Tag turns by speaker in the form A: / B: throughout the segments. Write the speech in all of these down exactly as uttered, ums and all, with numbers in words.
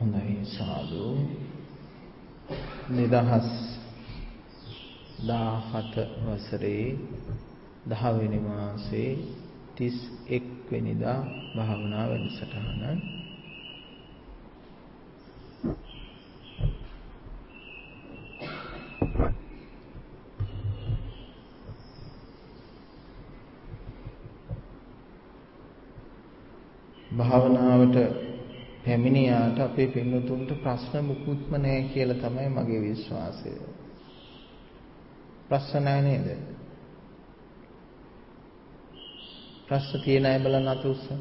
A: හොඳයි සාදු දෙදහස් දාහත වසරේ දහ වෙනි මාසේ තිස් එක් වෙනිදා භාවනා වැඩසටහන භාවනාවට පැමිණියාට අපේ පින්නතුන්ට ප්‍රශ්න මුකුත්ම නැහැ කියලා තමයි මගේ විශ්වාසය. ප්‍රශ්න නැහැ නේද? ප්‍රශ්න තියෙන අය බලන්න අත උස්සන්න.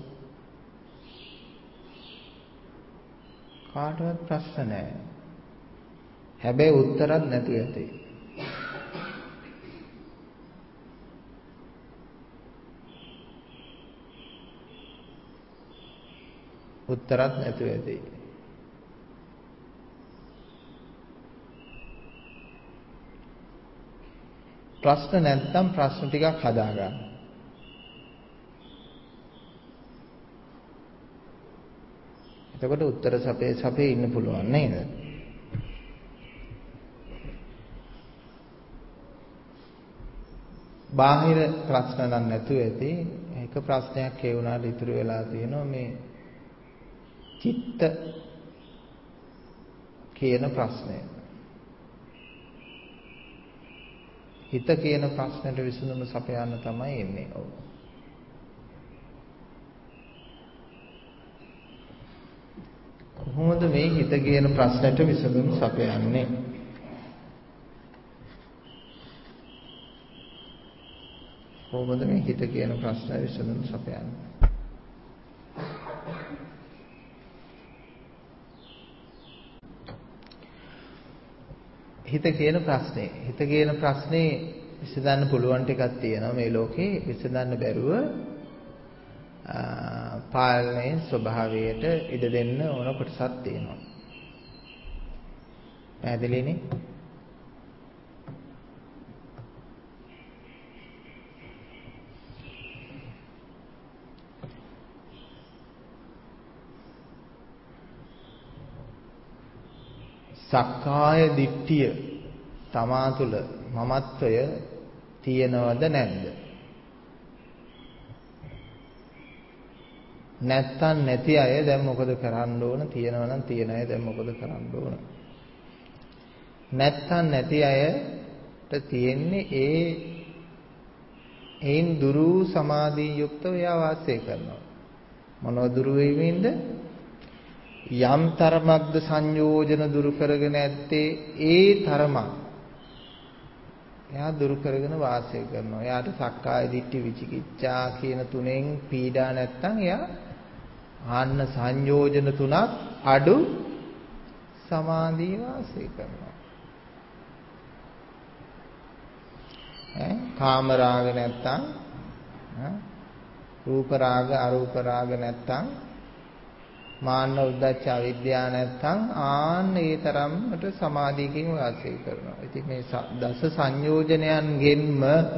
A: කාටවත් ප්‍රශ්න නැහැ. හැබැයි උත්තරත් නැතුව ඇති. උත්තරත් නැතුව ඇති. ප්‍රශ්න නැත්නම් ප්‍රශ්න ටිකක් හදාගන්න. එතකොට උත්තර සපේ සපේ ඉන්න පුළුවන් නේද? බාහිර ප්‍රශ්න නම් නැතුව ඇති. එක ප්‍රශ්නයක් ඒ වුණාට ඉතුරු වෙලා තියෙනවා මේ චිත්ත කියන ප්‍රශ්නය. හිත කියන ප්‍රශ්නෙට විසඳුම සපයන්න තමයි එන්නේ. ඔව්. කොහොමද මේ හිත කියන ප්‍රශ්නෙට විසඳුම සපයන්නේ? කොහොමද මේ හිත කියන ප්‍රශ්නෙට විසඳුම සපයන්නේ? හිත කියන ප්‍රශ්නේ හිත කියන ප්‍රශ්නේ විසඳන්න පුළුවන් ටිකක් තියෙනවා මේ ලෝකේ. විසඳන්න බැරුව පාලනයේ ස්වභාවයට ඉඩ දෙන්න ඕන කොටසක් තියෙනවා. පැහැදිලිනේ? සක්කාය දිට්ඨිය තමා තුළ මමත්වය තියෙනවද නැද්ද? නැත්තම් නැති අය දැන් මොකද කරන්න ඕන? තියෙනවා නම් තියෙන අය දැන් මොකද කරන්න ඕන? නැත්තම් නැති අයට තියෙන්නේ ඒ ඒන් දුරු සමාධි යුක්තව එයා වාසය කරනවා. මොනව දුරු වෙමින්ද? යම් තරමක්ද සංයෝජන දුරු කරගෙන ඇත්තේ ඒ තරමක් එයා දුරු කරගෙන වාසය කරනවා. එයාට සක්කාය දිට්ඨි විචිකිච්ඡා කියන තුනෙන් පීඩා නැත්තම් එයා ආන්න සංයෝජන තුනක් අඩු සමාධිය වාසය කරනවා. ඈ කාම රාග නැත්තම් රූප රාග අරූප රාග නැත්තම් මාන්න උද්දච්ච අවිද්‍යාව නැත්තම් ආන්න ඒ තරම්කට සමාධියකින් වාසය කරනවා. ඉතින් මේ දස සංයෝජනයන්ගෙන්ම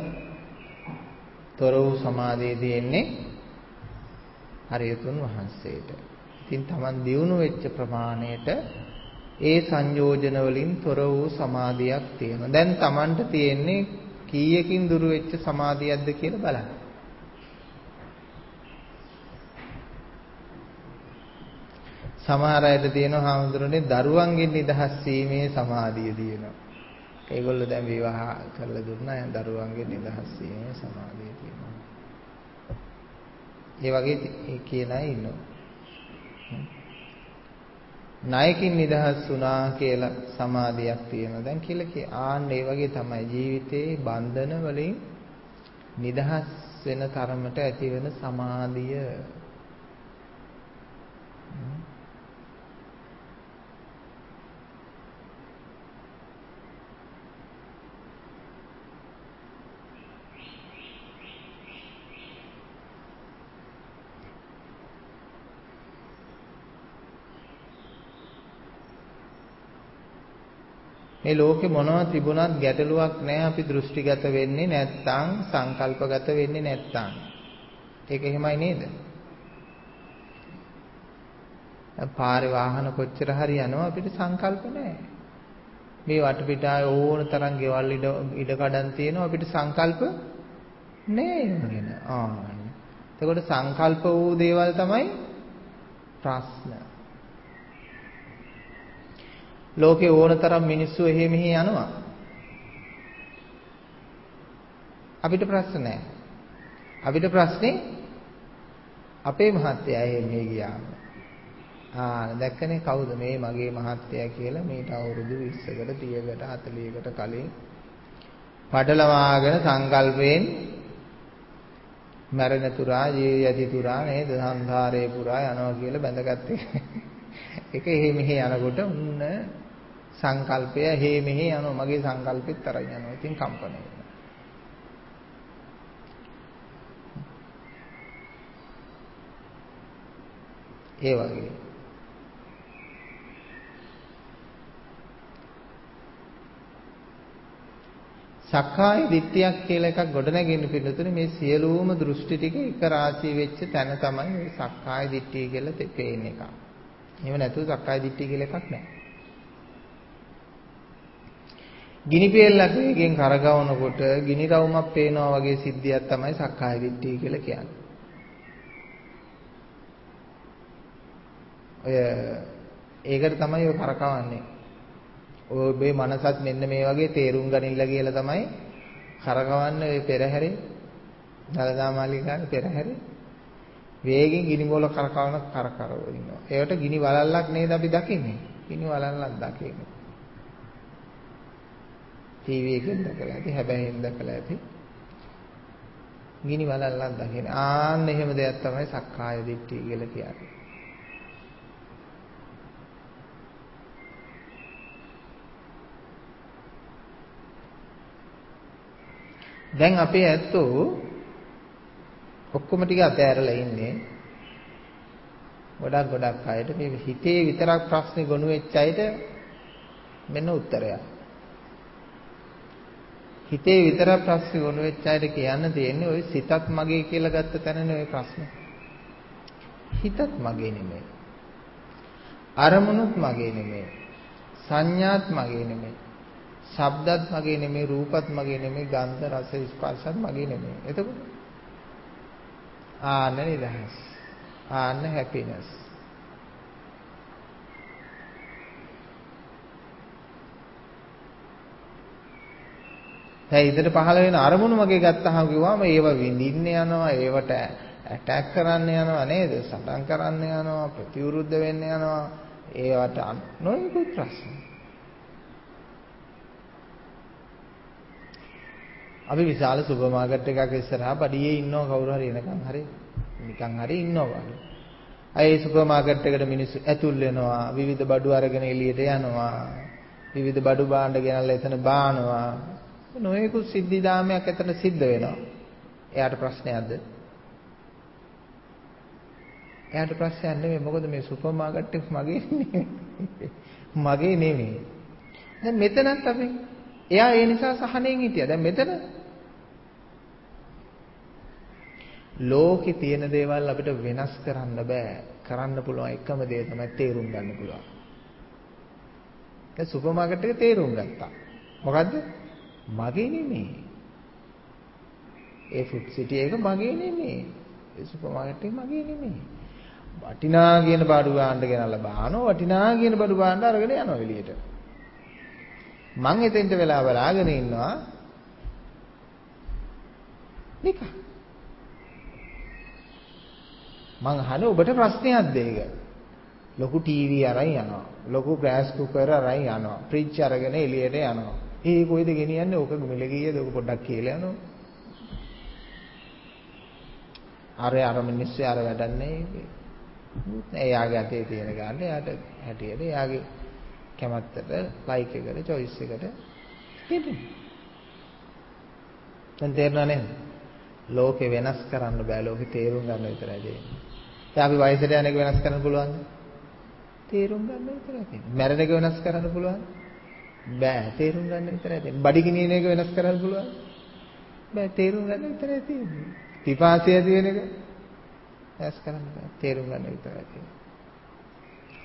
A: තොර වූ සමාධිය තියෙන්නේ හරියතුන් වහන්සේට. ඉතින් Taman දියුණු වෙච්ච ප්‍රමාණයට ඒ සංයෝජන වලින් තොර වූ සමාධියක් තියෙනවා. දැන් Tamanට තියෙන්නේ කීයකින් දුරු වෙච්ච සමාධියක්ද කියලා බලන්න. සමහර අයට තියෙනවා හාමුදුරනේ දරුවන්ගෙන් නිදහස් වීමේ සමාධිය තියෙනවා. ඒගොල්ලෝ දැන් විවාහ කරලා දුන්නා දරුවන්ගෙන් නිදහස් වීමේ සමාධිය තියෙනවා. ඒ වගේ කියන අය ඉන්නවා. ණයකින් නිදහස් වුණා කියලා සමාධියක් තියෙනවා. දැන් කියලා කිය ආන්න ඒ වගේ තමයි ජීවිතේ බන්ධන වලින් නිදහස් වෙන තරමට ඇති වෙන සමාධිය. මේ ලෝකේ මොනවද තිබුණත් ගැටලුවක් නැහැ. අපි දෘෂ්ටිගත වෙන්නේ නැත්තම් සංකල්පගත වෙන්නේ නැත්තම්. ඒක එහෙමයි නේද? පාරේ වාහන කොච්චර හරි යනවා අපිට සංකල්ප නැහැ. මේ වටපිටාවේ ඕන තරම් ගෙවල් ඉඩ ඉඩ කඩන් තියෙනවා අපිට සංකල්ප නැහැ වෙන. ආ. එතකොට සංකල්ප වූ දේවල් තමයි ප්‍රශ්න. ලෝකේ ඕන තරම් මිනිස්සු එහෙ මෙහෙ යනවා. අපිට ප්‍රශ්න නැහැ. අපිට ප්‍රශ්නේ අපේ මහත්තයා එහෙ මෙහෙ ගියාම. ආ දැක්කනේ කවුද මේ මගේ මහත්තයා කියලා මේට අවුරුදු විස්සකට තිහකට හතළිහකට කලින් පඩලවාගෙන සංකල්පයෙන් මරණ තුරා ජීවිත තුරා නේද සංසාරේ පුරා යනවා කියලා බැඳගත්තේ. ඒක එහෙ මෙහෙ යනකොට උන්න සංකල්පය එහෙ මෙහෙ යනවා මගේ සංකල්පෙත් තරයි යනවා. ඉතින් කම්පන වෙනවා. ඒ වගේ සක්කාය දිට්ඨියක් කියලා එකක් ගොඩනැගෙන්න පිළිතුරු මේ සියලුම දෘෂ්ටි ටික එක රාශී වෙච්ච තැන තමයි මේ සක්කාය දිට්ඨිය කියලා තේපේන එක. එහෙම නැතුව සක්කාය දිට්ඨිය කියලා එකක් නැහැ. ගිනි පෙල්ලක් වේගෙන් කරගවනකොට ගිනි රවුමක් පේනවා වගේ සිද්ධියක් තමයි සක්කාය දිට්ඨිය කියලා කියන්නේ. ඔය ඒකට තමයි ඔය කරකවන්නේ. ඔබේ මනසත් මෙන්න මේ වගේ තේරුම් ගනින්න කියලා තමයි කරකවන්නේ ඔය පෙරහැරේ දලදා මාලිකාවේ පෙරහැරේ වේගෙන් ගිනි බෝල කරකවන කරකරව ඉන්නවා. ඒකට ගිනි වලල්ලක් නේද අපි දකින්නේ. ගිනි වලල්ලක් දකින්නේ. ටීවී එකෙන් දැකලා ඇති හැබැයින් දැකලා ඇති. ගිනි වලල්ලක් දකින්නේ. ආන්න එහෙම දෙයක් තමයි සක්කාය දිට්ඨිය කියලා කියන්නේ. දැන් අපේ ඇත්තෝ ඔක්කොම ටික අතෑරලා ඉන්නේ ගොඩක් ගොඩක් අයට මේ හිතේ විතරක් ප්‍රශ්නේ ගොනු වෙච්ච අයට මෙන්න උත්තරයක්. හිතේ විතරක් ප්‍රශ්නේ ගොනු වෙච්ච අයට කියන්න තියෙන්නේ ওই සිතත් මගේ කියලා ගත්ත තැනනේ ওই ප්‍රශ්නේ. හිතත් මගේ නෙමෙයි. අරමුණුත් මගේ නෙමෙයි. සංඥාත් මගේ නෙමෙයි. ශබ්දත් මගේ නෙමෙයි, රූපත් මගේ නෙමෙයි, ගන්ධ රස ස්පර්ශත් මගේ නෙමෙයි. එතකොට ආන්න නිදහස්. ආන්න හැපිනස්. දැන් ඉදිරියට පහළ වෙන අරමුණු මගේ ගත්තාම කිව්වම ඒව විඳින්න යනවා, ඒවට ඇටැක් කරන්න යනවා නේද? සටන් කරන්න යනවා, ප්‍රතිවිරුද්ධ වෙන්න යනවා. ඒවට නොයෙකුත් ප්‍රශ්න. අපි විශාල සුපර් මාකට් එකක ඉස්සරහා පඩියේ ඉන්නව කවුරු හරි එනකන් හරි නිකන් හරි ඉන්නවා වගේ. අය සුපර් මාකට් එකට මිනිස්සු ඇතුල් වෙනවා, විවිධ බඩු අරගෙන එළියට යනවා, විවිධ බඩු භාණ්ඩ ගෙනල්ලා එතන බානවා. නොයෙකුත් සිද්ධි දාමයක් එතන සිද්ධ වෙනවා. එයාට ප්‍රශ්නයක්ද? එයාට ප්‍රශ්නයක් නෙමෙයි. මොකද මේ සුපර් මාකට් එක මගේ නෙමෙයි. මගේ නෙමෙයි. දැන් මෙතනත් අපි එයා ඒ නිසා සහනෙන් හිටියා. දැන් මෙතන ලෝකේ තියෙන දේවල් අපිට වෙනස් කරන්න බෑ. කරන්න පුළුවන් එකම දේ තමයි තේරුම් ගන්න පුළුවන්. දැන් සුපර් මාකට් එක තේරුම් ගත්තා. මොකද්ද? මගේ නෙමෙයි. ඒ ෆුඩ් සිටි එක මගේ නෙමෙයි. ඒ සුපර් මාකට් එක මගේ නෙමෙයි. වටිනා කියන බඩු ගාන්න ගෙනල්ලා බානවා. වටිනා කියන බඩු ගාන්න අරගෙන යනවා එළියට. මං එතෙන්ට වෙලා බලාගෙන ඉන්නවා නිකන් මං අහන්නේ ඔබට ප්‍රශ්නයක්ද ඒක ලොකු ටීවී අරන් යනවා ලොකු ගෑස් කුකර් අරන් යනවා ෆ්‍රිජ් අරගෙන එළියට යනවා ඒ කොයිද ගෙනියන්නේ ඕක මිල කීයද ඕක පොඩ්ඩක් කියලා යනවා අර අර මිනිස්සු අර වැඩන්නේ එයාගේ අතේ තියෙන ගාන්න එයාට හැටියට එයාගේ කැමැත්තට ලයික් එකට choice එකට දෙන්න. දැන් තේරෙනව නේද? ලෝකේ වෙනස් කරන්න බෑ ලෝකේ තේරුම් ගන්න විතරයි දෙන්නේ. දැන් අපි වයසට යන එක වෙනස් කරන්න පුළුවන්ද? තේරුම් ගන්න විතරයි තියෙන්නේ. මැරෙන එක වෙනස් කරන්න පුළුවන්ද? බෑ තේරුම් ගන්න විතරයි තියෙන්නේ. බඩි ගිනින එක වෙනස් කරන්න පුළුවන්ද? බෑ තේරුම් ගන්න විතරයි තියෙන්නේ. පිපාසය ඇති වෙන එක වෙනස් කරන්න බෑ තේරුම් ගන්න විතරයි තියෙන්නේ.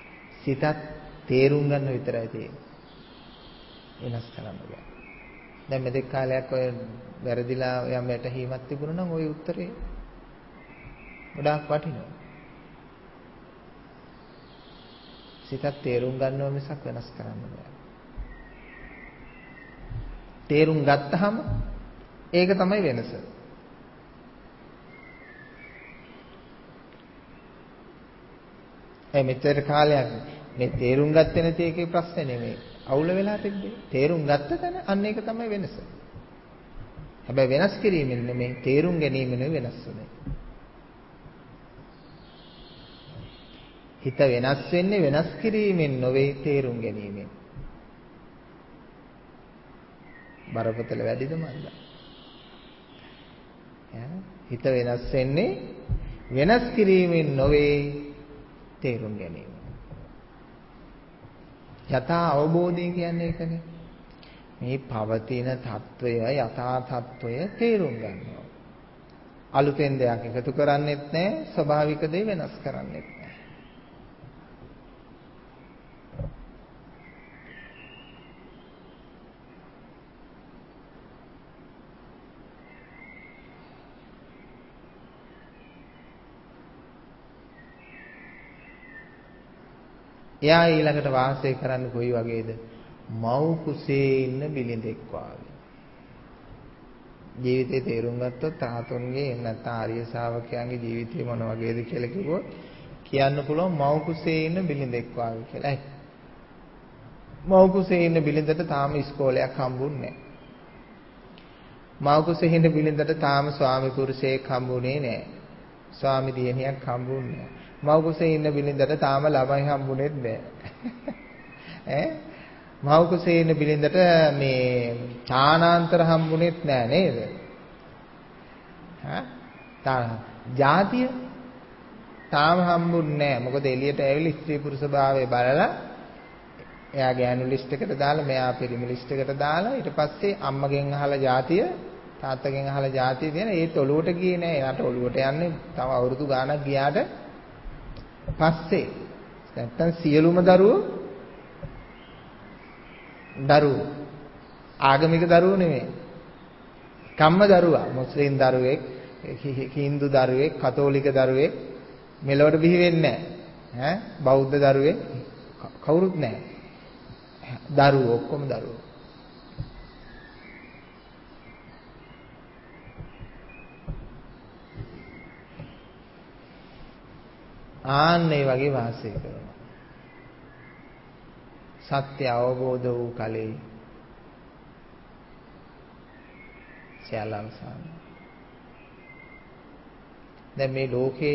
A: සිතත් තේරුම් ගන්න විතරයි තියෙන්නේ. වෙනස් කරන්න බෑ. දැන් මෙතෙක් කාලයක් ඔය වැරදිලා යම් වැටහීමක් තිබුණා නම් ওই උත්තරේ ගොඩාක් වටිනවා. සිතත් තේරුම් ගන්නව මිසක් වෙනස් කරන්න බෑ. තේරුම් ගත්තාම ඒක තමයි වෙනස. ඒ මෙතර කාලයක් මේ තේරුම් ගත්තේ නැති එකේ ප්‍රශ්නේ නෙමෙයි. අවුල වෙලා තිබ්බේ. තේරුම් ගත්ත තැන අන්න ඒක තමයි වෙනස. හැබැයි වෙනස් කිරීමෙන් නෙමෙයි තේරුම් ගැනීමෙන් වෙනස් වෙන්නේ. හිත වෙනස් වෙන්නේ වෙනස් කිරීමෙන් නොවේ තේරුම් ගැනීමෙන්. බරපතල වැඩිද මන්ද? හිත වෙනස් වෙන්නේ වෙනස් කිරීමෙන් නොවේ තේරුම් ගැනීම. යථා අවබෝධය කියන්නේ ඒකනේ. මේ පවතින తত্ত্বය යථා తত্ত্বය තේරුම් ගන්නවා. අලුතෙන් දෙයක් එකතු කරන්නෙත් නැහැ, ස්වභාවික දේ වෙනස් කරන්නෙත් නැහැ. එයා ඊළඟට වාසය කරන්න කොයි වගේද? මව් කුසේ ඉන්න බිලිඳෙක් වාගේ. ජීවිතේ තේරුම් ගත්තොත් තාතුන්ගේ නැත්නම් ආර්ය ශාවකයන්ගේ ජීවිතේ මොන වගේද කියලා කිව්වොත් කියන්න පුළුවන් මව් කුසේ ඉන්න බිලිඳෙක් වාගේ කියලා. මව් කුසේ ඉන්න බිලිඳට තාම ඉස්කෝලයක් හම්බුන්නේ නැහැ. මව් කුසේ ඉන්න බිලිඳට තාම ස්වාමි පුරුෂයෙක් හම්බුනේ නැහැ. ස්වාමි දියණියක් හම්බුන්නේ නැහැ. මව් කුසේ ඉන්න බිලිඳට තාම ළමයි හම්බුනේත් නැහැ. ඈ මව් කුසේ ඉන්න බිලිඳට මේ ඡානාන්තර හම්බුනේත් නැහැ නේද? හා තා ජාතිය තාම හම්බුන්නේ නැහැ. මොකද එළියට ඇවිල්ලා ස්ත්‍රී පුරුෂ භාවය බලලා එයා ගෑනු ලිස්ට් එකට දාලා මෙයා පිරිමි ලිස්ට් එකට දාලා ඊට පස්සේ අම්මගෙන් අහලා ජාතිය තාත්තගෙන් අහලා ජාතිය දෙන ඒත් ඔළුවට ගියේ නැහැ. එයාට ඔළුවට යන්නේ තව අවුරුදු ගාණක් ගියාට පස්සේ. නැත්තම් සියලුම දරුවෝ දරුවෝ ආගමික දරුවෝ නෙමෙයි. කම්ම දරුවා මුස්ලිම් දරුවෙක්, හින්දු දරුවෙක්, කතෝලික දරුවෙක් මෙලොවට බිහි වෙන්නේ නැහැ. ඈ බෞද්ධ දරුවෙක් කවුරුත් නැහැ. දරුවෝ ඔක්කොම දරුවෝ. ආන්න ඒ වගේ වාසය කරනවා. සත්‍ය අවබෝධ වූ කලෙයි සියල්ල අවසන්. දැන් මේ ලෝකේ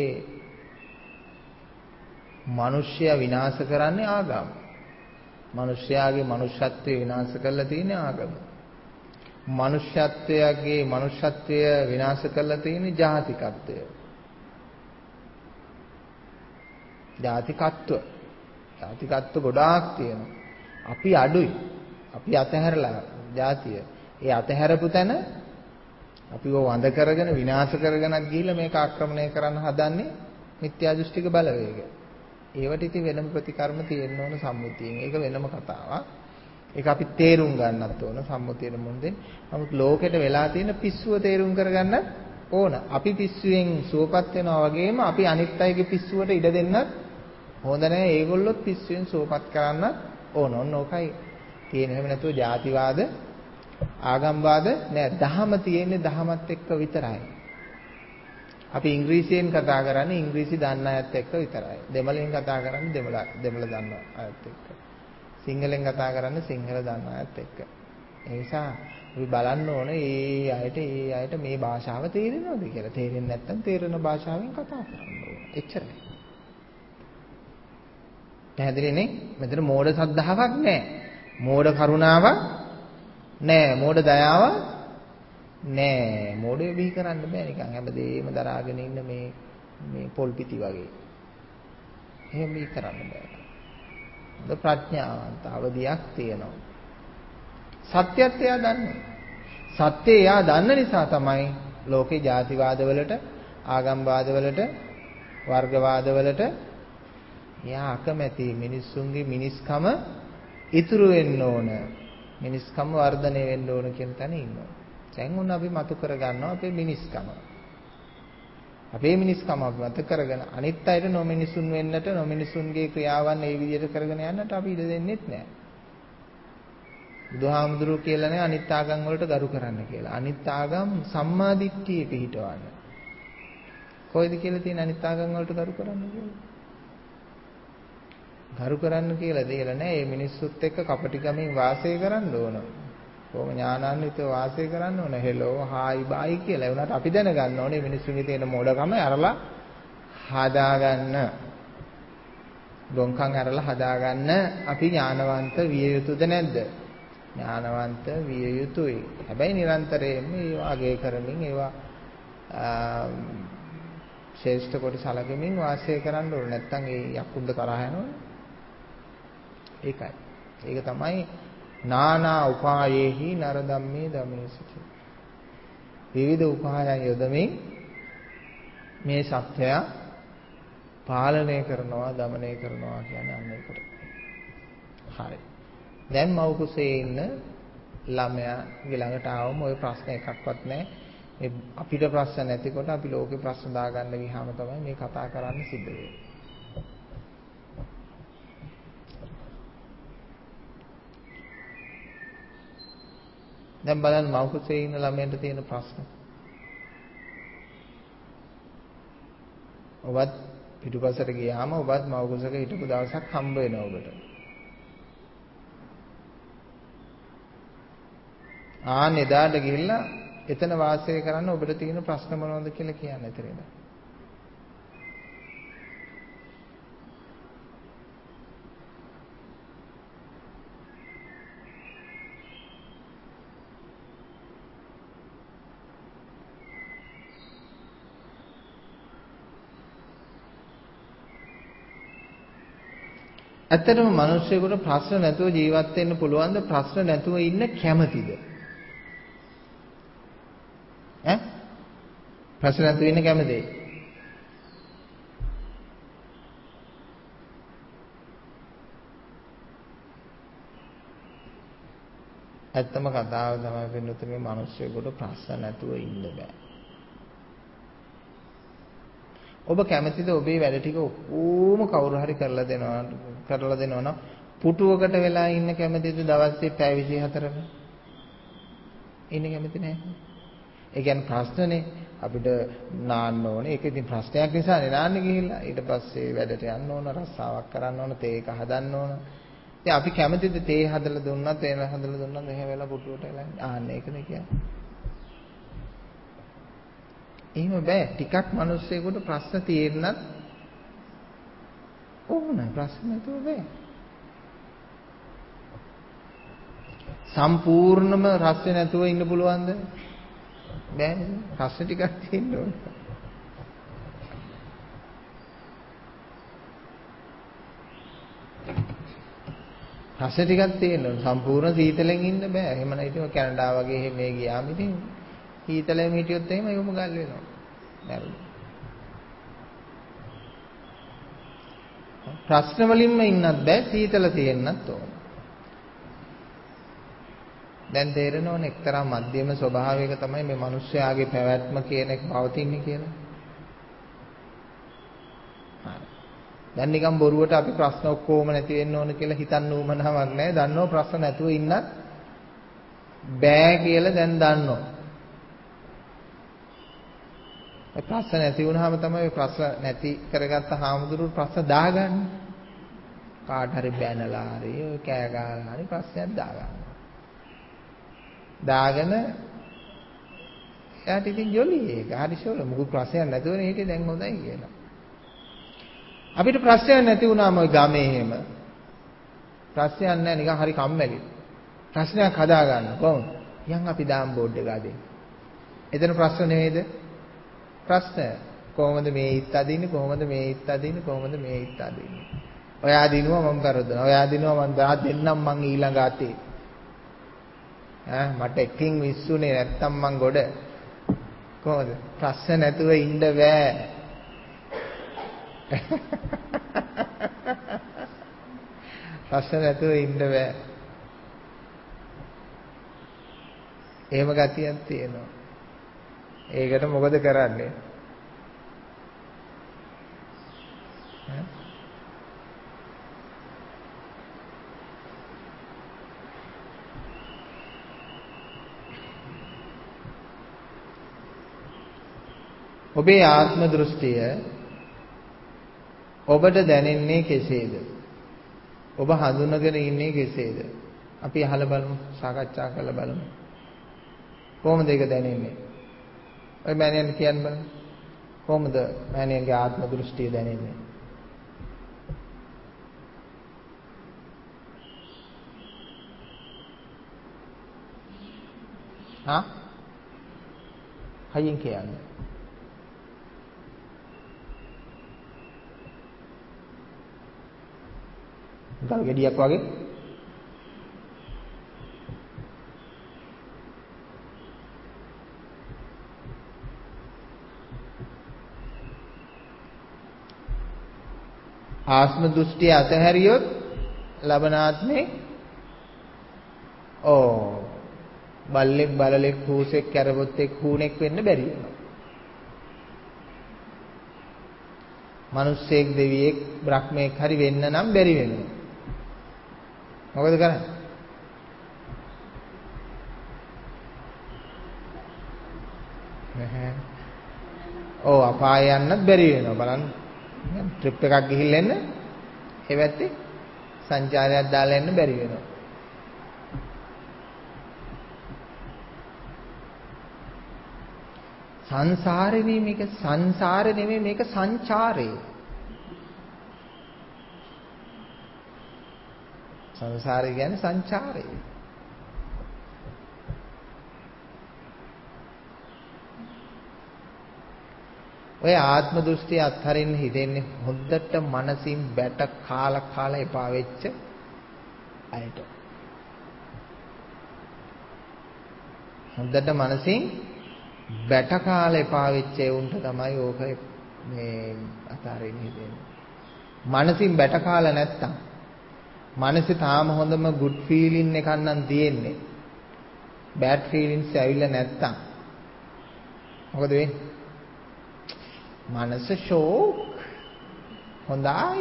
A: මිනිස්සයා විනාශ කරන්නේ ආගම. මිනිස්යාගේ මනුෂ්‍යත්වය විනාශ කරලා තියෙන්නේ ආගම. මනුෂ්‍යත්වයේ මනුෂ්‍යත්වය විනාශ කරලා තියෙන්නේ ජාතිකත්වය. ජාතිකත්ව. ජාතිකත්ව ගොඩාක් තියෙනවා. අපි අඩුයි. අපි අතහැරලා ජාතිය. ඒ අතහැරපු තැන අපිව වඳ කරගෙන විනාශ කරගෙනත් ගිහිල්ලා මේක ආක්‍රමණය කරන්න හදන්නේ මිත්‍යා දෘෂ්ටික බලවේග. ඒවට ඉතින් වෙනම ප්‍රතිකර්ම තියෙන්න ඕන සම්මුතියෙන්. ඒක වෙනම කතාවක්. ඒක අපි තේරුම් ගන්නත් ඕන සම්මුතියට මුන්දෙන්. නමුත් ලෝකෙට වෙලා තියෙන පිස්සුව තේරුම් කරගන්න ඕන. අපි පිස්සුවෙන් සුවපත් වෙනවා වගේම අපි අනිත් අයගේ පිස්සුවට ඉඩ දෙන්නත් හොඳ නැහැ. ඒගොල්ලොත් පිස්සුවෙන් සුවපත් කරන්න ඕන. ඔන්න ඕකයි තියෙන්නේ. එහෙම නැතුව ජාතිවාද, ආගම්වාද නෑ. දහම තියෙන්නේ දහමත් එක්ක විතරයි. අපි ඉංග්‍රීසියෙන් කතා කරන්නේ ඉංග්‍රීසි දන්න අයත් එක්ක විතරයි. දෙමළෙන් කතා කරන්නේ දෙමළ දෙමළ දන්න අයත් එක්ක. සිංහලෙන් කතා කරන්නේ සිංහල දන්න අයත් එක්ක. ඒ නිසා අපි බලන්න ඕනේ ඒ අයට ඒ අයට මේ භාෂාව තේරෙනවද කියලා. තේරෙන්නේ නැත්නම් තේරෙන භාෂාවෙන් කතා කරන්න ඕනේ. එච්චරයි. පැහැදිලිනේ? මෙතන මෝඩ සද්ධාාවක් නැහැ. මෝඩ කරුණාවක් නැහැ. මෝඩ දයාවක් නෑ. මොඩේ බිහි කරන්න බෑ නිකන් හැමදේම දරාගෙන ඉන්න මේ මේ පොල් පිටි වගේ. එහෙම බිහි කරන්න බෑ. හොඳ ප්‍රඥාවන්ත අවදියක් තියෙනවා. සත්‍යයත් එයා දන්නවා. සත්‍ය එයා දන්න නිසා තමයි ලෝකේ ජාතිවාදවලට, ආගම්වාදවලට, වර්ගවාදවලට එයා අකමැති මිනිස්සුන්ගේ මිනිස්කම ඉතුරු වෙන්න ඕන. මිනිස්කම වර්ධනය වෙන්න ඕන කියන තැන ඉන්නවා. දැන් උන් අපි මතු කර ගන්නවා අපේ මිනිස්කම. අපේ මිනිස්කම අපි මත කරගෙන අනිත් අයට නොමිනිසුන් වෙන්නට නොමිනිසුන්ගේ ක්‍රියාවන් ඒ විදිහට කරගෙන යන්නට අපි ඉඩ දෙන්නෙත් නෑ. බුදුහාමුදුරුවෝ කියලා නෑ අනිත් ආගම් වලට ගරු කරන්න කියලා. අනිත් ආගම් සම්මාදිට්ඨිය පිහිටවන්න. කොයිද කියලා තියෙන අනිත් ආගම් වලට ගරු කරන්න කියලා? ගරු කරන්න කියලා දෙයලා නෑ. මේ මිනිස්සුත් එක්ක කපටිකමින් වාසය කරන්න ඕන. කොහොම ඥානාන්විතව වාසය කරන්න ඕන. හෙලෝ හායි බායි කියලා. ඒ වුණාට අපි දැනගන්න ඕනේ මිනිස්සුන්ගේ තියෙන මොඩකම අරලා හදාගන්න. ගොංකම් අරලා හදාගන්න අපි ඥානවන්ත විය යුතුද නැද්ද? ඥානවන්ත විය යුතුයි. හැබැයි නිරන්තරයෙන්ම ඒවා අගය කරමින් ඒවා ශ්‍රේෂ්ඨ කොට සැලකෙමින් වාසය කරන්න ඕනේ. නැත්තම් ඒ යකුන්ද කරා යනවනේ. ඒකයි. ඒක තමයි නානා උපායේහි නරදම්මේ ධමේසුචි. විවිධ උපායන් යොදමින් මේ සත්‍යය පාලනය කරනවා, দমনය කරනවා කියන්නේ අන්න ඒකට. හරි. දැන් මව් කුසේ ඉන්න ළමයා ඊළඟට ආවම ওই ප්‍රශ්න එකක්වත් නැහැ. මේ අපිට ප්‍රශ්න නැතිකොට අපි ලෝකේ ප්‍රශ්න දාගන්න ගියාම තමයි මේ කතා කරන්න සිද්ධ වෙන්නේ. දැන් බලන්න මව් කුසේ ඉන්න ළමයන්ට තියෙන ප්‍රශ්න. ඔබත් පිටුපසට ගියාම ඔබත් මව් කුසක හිටපු දවසක් හම්බ වෙනවා ඔබට. ආන් එදාට ගිහිල්ලා එතන වාසය කරන්න ඔබට තියෙන ප්‍රශ්න මොනවද කියලා කියන්න එතනද. ඇත්තටම මිනිස්සුන්ට ප්‍රශ්න නැතුව ජීවත් වෙන්න පුළුවන්ද? ප්‍රශ්න නැතුව ඉන්න කැමතිද? ඈ? ප්‍රශ්න නැතුව ඉන්න කැමතිද? ඇත්තම කතාව තමයි වෙනුතුනේ මිනිස්සුන්ට ප්‍රශ්න නැතුව ඉන්න බෑ. ඔබ කැමතිද ඔබේ වැඩ ටික ඔක්කොම කවුරු හරි කරලා දෙනවා කරලා දෙනවා නම් පුටුවකට වෙලා ඉන්න කැමතිද දවසේ පැය විසිහතරක? ඉන්න කැමති නැහැ. ඒ කියන්නේ ප්‍රශ්නනේ අපිට නාන්න ඕනේ. ඒක ඉතින් ප්‍රශ්නයක් නිසානේ නාන්න ගිහිල්ලා. ඊට පස්සේ වැඩට යන්න ඕන, රස්සාවක් කරන්න ඕන, තේ එක හදන්න ඕන. ඉතින් අපි කැමතිද තේ හදලා දුන්නත්, තේ හදලා දුන්නත් එහෙම වෙලා පුටුවට වෙලා ආන්න ඒකනේ කියන්නේ. එහෙම බෑ. ටිකක් මිනිස්සුෙකුට ප්‍රශ්න තියෙන්නත් ඕන. ප්‍රශ්න නැතුව බෑ. සම්පූර්ණම රස්නේ නැතුව ඉන්න පුළුවන්ද? බෑනේ. රස්නේ ටිකක් තියෙන්න ඕන. රස්නේ ටිකක් තියෙන්න ඕන. සම්පූර්ණ සීතලෙන් ඉන්න බෑ. එහෙම නැතිව කැනඩා වගේ එහෙම මේ ගියාම ඉතින් සීතලෙම හිටියොත් එහෙම යොමු ගල් වෙනවා. නේද? ප්‍රශ්න වලින්ම ඉන්නත් බෑ සීතල තියෙන්නත් ඕන. දැන් තේරෙනවනේ එක්තරා මධ්‍යම ස්වභාවයක තමයි මේ මිනිස්යාගේ පැවැත්ම කියන එක පවතින්නේ කියලා. හරි. දැන් නිකන් බොරුවට අපි ප්‍රශ්න ඔක්කොම නැති වෙන්න ඕන කියලා හිතන්න උවමනාවක් නැහැ. දන්නව ප්‍රශ්න නැතුව ඉන්නත් බෑ කියලා දැන් දන්නවා. ඒ ප්‍රශ්න නැති වුනහම තමයි ප්‍රශ්න නැති කරගත්ත හාමුදුරුවෝ ප්‍රශ්න දාගන්නේ. කාට හරි බැනලා හරි ඔය කෑ ගහලා හරි ප්‍රශ්නයක් දාගන්න. දාගෙන එයාට ඉතින් ජොලි ඒක. හරි ෂෝල මොකද ප්‍රශ්නයක් නැතුවනේ හිටියේ දැන් හොඳයි කියලා. අපිට ප්‍රශ්නයක් නැති වුණාම ওই ගමේ එහෙම ප්‍රශ්නයක් නැහැ නිකන් හරි කම්මැලි. ප්‍රශ්නයක් හදා ගන්න කොහොමද? යන් අපි දාම් බෝඩ් එක අදින්. එතන ප්‍රශ්න නෙවෙයිද? ප්‍රශ්න කොහොමද මේ ඉත් අදින්නේ කොහොමද මේ ඉත් අදින්නේ කොහොමද මේ ඉත් අදින්නේ? ඔයා දිනුවා මම කරදනවා. ඔයා දිනුවා මම දා දෙන්නම් මං ඊළඟ අතේ. ඈ මට එකකින් විශ්ුනේ නැත්තම් මං ගොඩ. කොහොමද? ප්‍රශ්න නැතුව ඉන්න බෑ. ප්‍රශ්න නැතුව ඉන්න බෑ. එහෙම ගතියක් තියෙනවා. ඒකට මොකද කරන්නේ? ඔබේ ආත්ම දෘෂ්ටිය ඔබට දැනෙන්නේ කෙසේද? ඔබ හඳුනගෙන ඉන්නේ කෙසේද? අපි අහලා බලමු, සාකච්ඡා කරලා බලමු. කොහොමද ඒක දැනෙන්නේ? ඔය මෑණියන් කියන්න බලන්න. කොහොමද මෑණියන්ගේ ආත්ම දෘෂ්ටිය දැනෙන්නේ? හා? හයියෙන් කියන්නේ. ගල් ගෙඩියක් වගේ. ආත්ම දෘෂ්ටිය අතහැරියොත් ලබනාත්මේ ඕ බල්ලෙක් බලලෙක් හූසෙක් කැරපොත්තෙක් හූනෙක් වෙන්න බැරි වෙනවා. මිනිස්සෙක් දෙවියෙක් බ්‍රහ්මෙක් හරි වෙන්න නම් බැරි වෙනවා. මොකද කරන්නේ? නැහැ. ඔව් අපාය යන්නත් බැරි වෙනවා බලන්න. ට්‍රිප් එකක් ගිහිල්ලා එන්න ඒ පැත්තේ සංචාරයක් දාලා එන්න බැරි වෙනවා. සංසාරේ නේ මේක, සංසාරේ නෙමෙයි මේක සංචාරේ. සංසාරේ කියන්නේ සංචාරේ. ඔය ආත්ම දෘෂ්ටිය අත්හරින්න හිතෙන්නේ හොද්දට මනසින් බැට කාලා කාලා එපා වෙච්ච අයට. හොද්දට මනසින් බැට කාලා එපා වෙච්ච උන්ට තමයි ඕක මේ අතාරින්න හිතෙන්නේ. මනසින් බැට කාලා නැත්තම් මනසේ තාම හොඳම good feeling එකක් නම් තියෙන්නේ. bad feelings ඇවිල්ලා නැත්තම් මොකද වෙන්නේ? මනස ෂෝක් හොඳයි.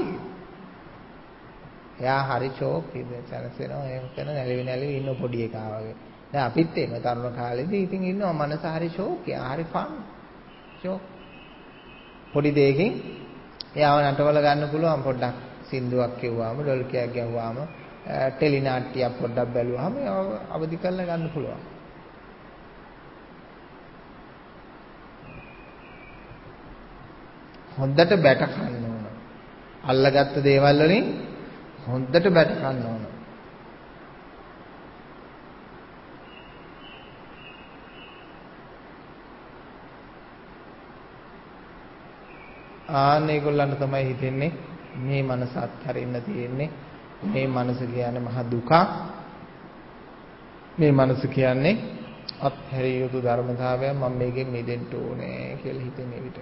A: එයා හරි ෂෝක් ඉතින් සැලසෙනවා එහෙම කරන නැලවි නැලවි ඉන්න පොඩි එකා වගේ. දැන් අපිත් එහෙම තරුණ කාලේදී ඉතින් ඉන්නවා මනස හරි ෂෝක්. එයා හරි ෆන් ෂෝක්. පොඩි දෙයකින් එයාව නටවල ගන්න පුළුවන්. පොඩ්ඩක් සින්දුවක් කියවුවාම, ඩොල්කියක් ගැහුවාම, ටෙලි නාට්‍යයක් පොඩ්ඩක් බැලුවාම එයාව අවදි කරලා ගන්න පුළුවන්. හොඳට බැට කන්න ඕන. අල්ලගත්ත දේවල් වලින් හොඳට බැට කන්න ඕන. ආන්න ඒගොල්ලන්ට තමයි හිතෙන්නේ මේ මනස අත්හරින්න තියෙන්නේ. මේ මනස කියන්නේ මහ දුකක්. මේ මනස කියන්නේ අත්හැරිය යුතු ධර්මතාවයක්. මම මේකෙන් මිදෙන්න ඕනේ කියලා හිතෙන විට.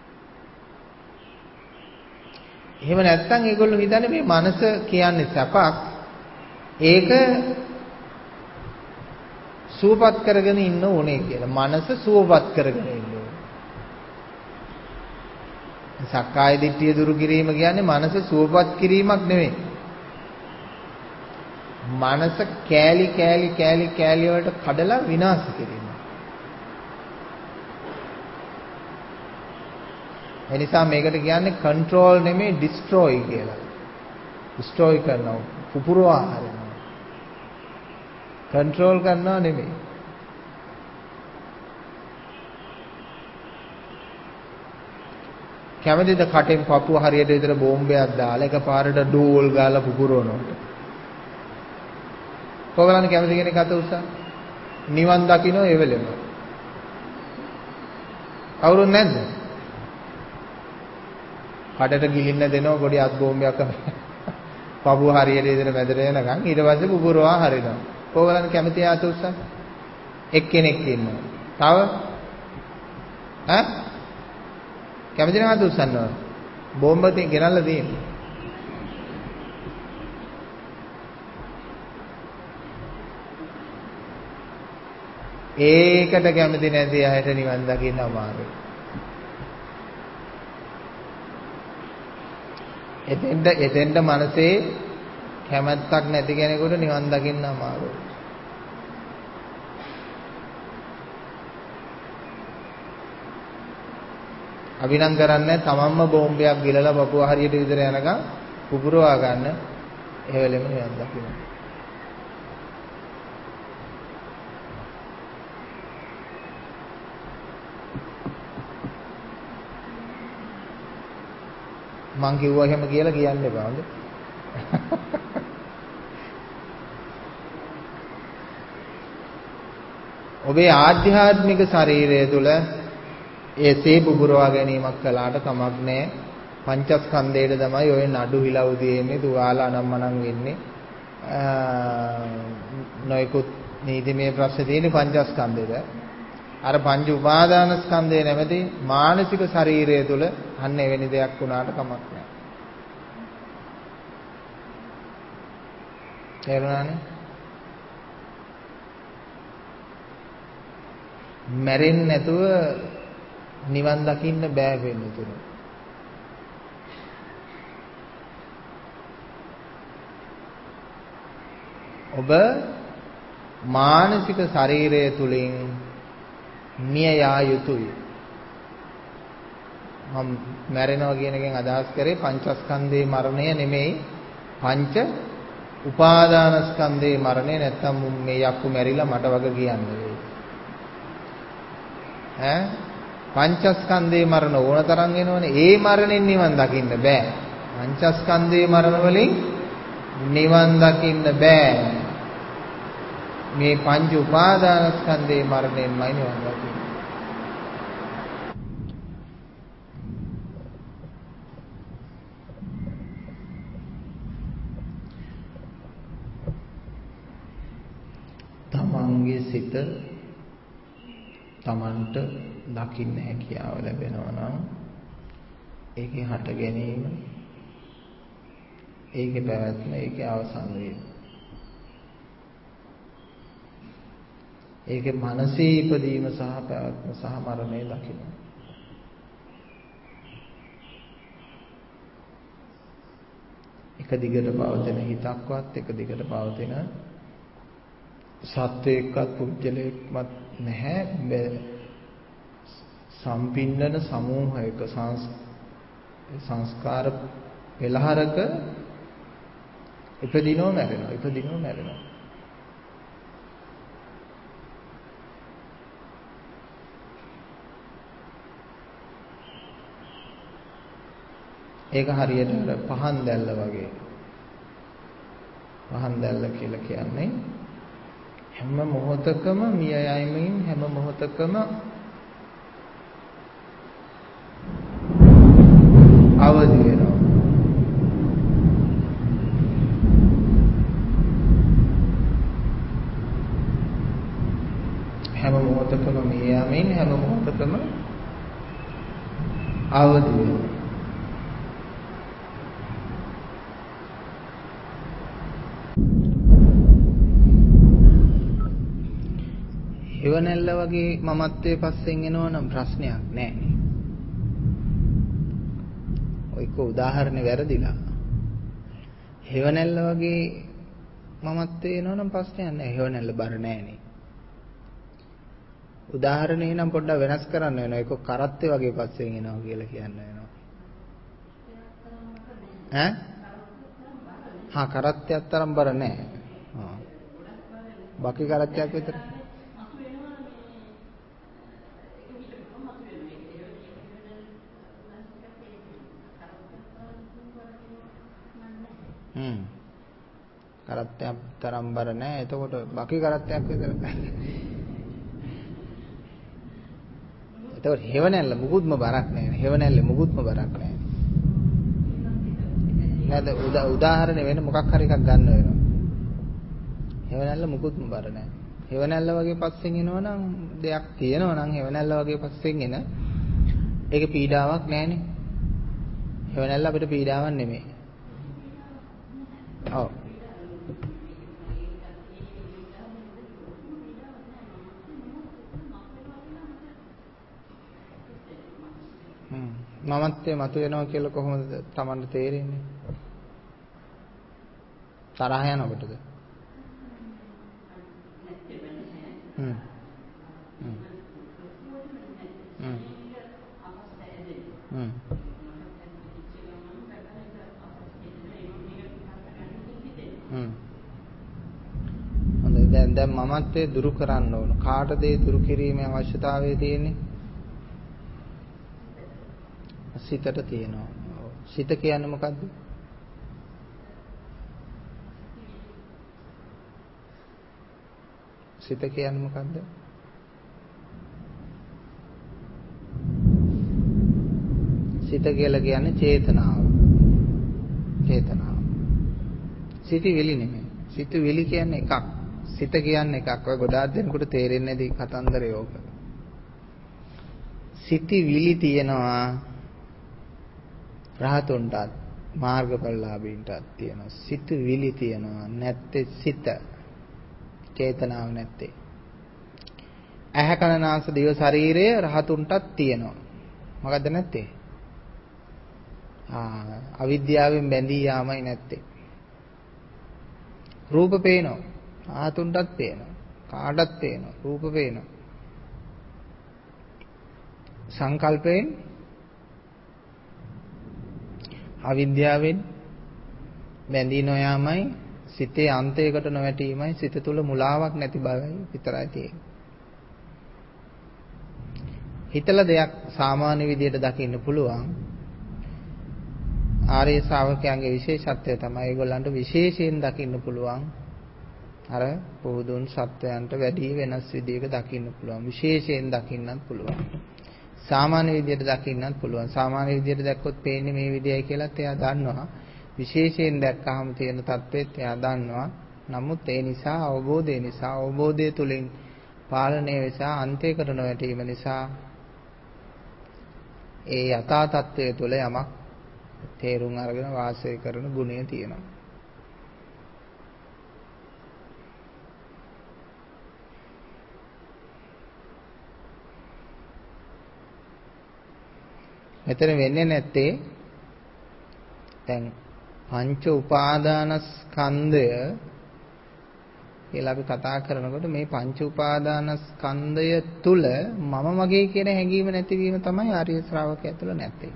A: එහෙම නැත්නම් ඒගොල්ලෝ හිතන්නේ මේ මනස කියන්නේ සැපක්. ඒක සුවපත් කරගෙන ඉන්න ඕනේ කියලා. මනස සුවපත් කරගෙන ඉන්න ඕනේ. සක්කාය දිට්ඨිය දුරු කිරීම කියන්නේ මනස සුවපත් කිරීමක් නෙමෙයි. මනස කෑලි කෑලි කෑලි කෑලි වලට කඩලා විනාශ කිරීම. එනිසා මේකට කියන්නේ control නෙමෙයි destroy කියලා. destroy කරනවා, පුපුරවා හරිනවා. control කරනවා නෙමෙයි. කැමතිද කටෙන් පපුව හරියට විතර බෝම්බයක් දාලා එකපාරට ඩෝල් ගාලා පුපුරවනවට? කොහොමද කැමති කෙනෙක් අත උස්සන්න? නිවන් දකින්න ඒ වෙලෙම. කවුරුත් නැද්ද? කඩට ගිලින්න දෙනවා පොඩි අත් බෝම්බයක් පපුව හරියට විතර මැදට එනකන් ඊට පස්සේ පුපුරවා හරිනවා. කොහොමද කැමති අත උස්සන්න? එක්කෙනෙක් ඉන්නවා. තව ඈ කැමති නම් අත උස්සන්න ඕන. බෝම්බ තිය ගෙනල්ලා තියෙන්නේ. ඒකට කැමති නැති අයට නිවන් දකින්න අමාරුයි. එතෙන්ද එතෙන්ද මනසේ කැමැත්තක් නැති කෙනෙකුට නිවන් දකින්න අමාරුයි. අපි නම් කරන්නේ තමන්ම බෝම්බයක් ගිලලා බපුව හරියට විතර යනකම් පුපුරවා ගන්න. ඒ වෙලෙම නිවන් දකින්න. මං කිව්වා එහෙම කියලා කියන්න එපා හොඳ. ඔබේ ආධ්‍යාත්මික ශරීරය තුල ඒසේ බුබුරවා ගැනීමක් කළාට කමක් නැහැ. පංචස්කන්ධයට තමයි ඔය නඩු හිලව් දෙන්නේ, තුවාල අනම්මනම් වෙන්නේ. නොයිකුත් නීතිමය ප්‍රශ්න තියෙන්නේ පංචස්කන්ධෙට. අර පංච උපාදාන ස්කන්ධය නැමැති මානසික ශරීරය තුල අන්න එවැනි දෙයක් වුණාට කමක් නැහැ. තේරුණානේ? මැරෙන්නේ නැතුව නිවන් දකින්න බෑ වෙනතුන. ඔබ මානසික ශරීරය තුලින් මිය යා යුතුයි. මම මැරෙනවා කියන එකෙන් අදහස් කරේ පංචස්කන්ධේ මරණය නෙමෙයි, පංච උපාදානස්කන්ධේ මරණය. නැත්තම් මේ යක්කු මැරිලා මට වගේ කියන්නේ. ඈ පංචස්කන්ධේ මරණ ඕන තරම් වෙනවනේ. ඒ මරණයෙන් නිවන් දකින්න බෑ. පංචස්කන්ධේ මරණ වලින් නිවන් දකින්න බෑ. මේ පංච උපාදානස්කන්ධේ මරණයෙන්මයි නිවන් දකින්නේ. තමන්ගේ සිත තමන්ට දකින්න හැකියාව ලැබෙනවා නම් ඒකේ හට ගැනීම, ඒකේ පැවැත්ම, ඒකේ අවසන් වීම, ඒකේ මනසේ ඉපදීම සහ පැවැත්ම සහ මරණය දකින්න. එක දිගට පවතින හිතක්වත්, එක දිගට පවතින සත්වයක්වත් පුද්ගලයෙක්වත් නැහැ. සම්පින්නන සමූහයක සංස්කාර පෙළහරක ඉපදිනව මැරෙනවා, ඉපදිනව මැරෙනවා. ඒක හරියට පහන් දැල්ල වගේ. පහන් දැල්ල කියලා කියන්නේ හැම මොහොතකම මිය යෑමෙන් හැම මොහොතකම අවදි වෙනවා. හැම මොහොතකම මිය යෑමෙන් හැම මොහොතකම අවදි වෙනවා. එවනැල්ල වගේ මමත්වයේ පස්සෙන් එනවනම් ප්‍රශ්නයක් නැහැ. ඔයක උදාහරණේ වැරදිලා. හේවණැල්ල වගේ මමත්වයේ එනවනම් ප්‍රශ්නයක් නැහැ. හේවණැල්ල බර නැහැනේ. උදාහරණේ නම් පොඩ්ඩක් වෙනස් කරන්න වෙනවා. ඒක කරත්තේ වගේ පස්සෙන් එනවා කියලා කියන්න වෙනවා. ඈ? හා කරත්තයක් තරම් බර නැහැ. හා. ಬಾಕಿ කරත්තයක් විතර. හ්ම්. කරත්තයක් තරම් බර නැහැ. එතකොට ಬಾಕි කරත්තයක් විතර. එතකොට හේවණැල්ල මුකුත්ම බරක් නැහැ. හේවණැල්ලේ මුකුත්ම බරක් නැහැ. නේද? උදාහරණ වෙන මොකක් හරි එකක් ගන්න වෙනවා. හේවණැල්ල මුකුත්ම බර නැහැ. හේවණැල්ල වගේ පස්සෙන් එනවනම් දෙයක් තියෙනවා නම් හේවණැල්ල වගේ පස්සෙන් එන ඒක පීඩාවක් නැහැනේ. හේවණැල්ල අපිට පීඩාවක් නෙමෙයි. ඔව්. මමත්වයේ මතුවෙනවා කියලා කොහොමද Tamanට තේරෙන්නේ? තරහ යනකොටද? හ්ම්. හ්ම්. හ්ම්. හ්ම්. හ්ම්. හොඳයි දැන් දැන් මමත්වයේ දුරු කරන්න ඕන. කාටද ඒ දුරු කිරීමේ අවශ්‍යතාවය තියෙන්නේ? සිතට තියෙනවා. සිත කියන්නේ මොකද්ද? සිත කියන්නේ මොකද්ද? සිත කියලා කියන්නේ චේතනාව. චේතනාව. සිතවිලි නෙමෙයි. සිතවිලි කියන්නේ එකක්. සිත කියන්නේ එකක්. ඔය ගොඩාක් දෙනෙකුට තේරෙන්නේ නැති කතන්දරය ඕක. සිතවිලි තියෙනවා රහතුන්ටත් මාර්ගඵලලාභීන්ටත් තියෙනවා. සිතවිලි තියෙනවා නැත්තේ සිත. චේතනාව නැත්තේ. ඇහැ කන නාසය දිව ශරීරය රහතුන්ටත් තියෙනවා. මොකද්ද නැත්තේ? ආ අවිද්‍යාවෙන් බැඳී යාමයි නැත්තේ. රූප පේනවා. රහතුන්ටත් පේනවා. කාටත් පේනවා. රූප පේනවා. සංකල්පයෙන් අවිද්‍යාවෙන් බැඳී නොයාමයි සිතේ අන්තයකට නොවැටීමයි සිත තුළ මුලාවක් නැති බවයි විතරයි තියෙන්නේ. හිතලා දෙයක් සාමාන්‍ය විදියට දකින්න පුළුවන්. ආර්ය ශ්‍රාවකයන්ගේ විශේෂත්වය තමයි ඒගොල්ලන්ට විශේෂයෙන් දකින්න පුළුවන්. අර පොදුන් සත්වයන්ට වැඩි වෙනස් විදියක දකින්න පුළුවන්. විශේෂයෙන් දකින්නත් පුළුවන්. සාමාන්‍ය විදියට දකින්නත් පුළුවන්. සාමාන්‍ය විදියට දැක්කොත් පේන්නේ මේ විදියයි කියලාත් එයා දන්නවා. විශේෂයෙන් දැක්කහම තියෙන தත්වෙත් එයා දන්නවා. නමුත් ඒ නිසා අවබෝධය නිසා අවබෝධය තුලින් පාලනය නිසා අන්තයකට නොවැටීම නිසා ඒ යථා තත්වයේ තුල යමක් තේරුම් අරගෙන වාසය කරන ගුණය තියෙනවා. මෙතන වෙන්නේ නැත්තේ දැන් පංච උපාදානස්කන්ධය කියලා අපි කතා කරනකොට මේ පංච උපාදානස්කන්ධය තුල මම මගේ කියන හැඟීම නැතිවීම තමයි ආර්ය ශ්‍රාවකයා තුල නැත්තේ.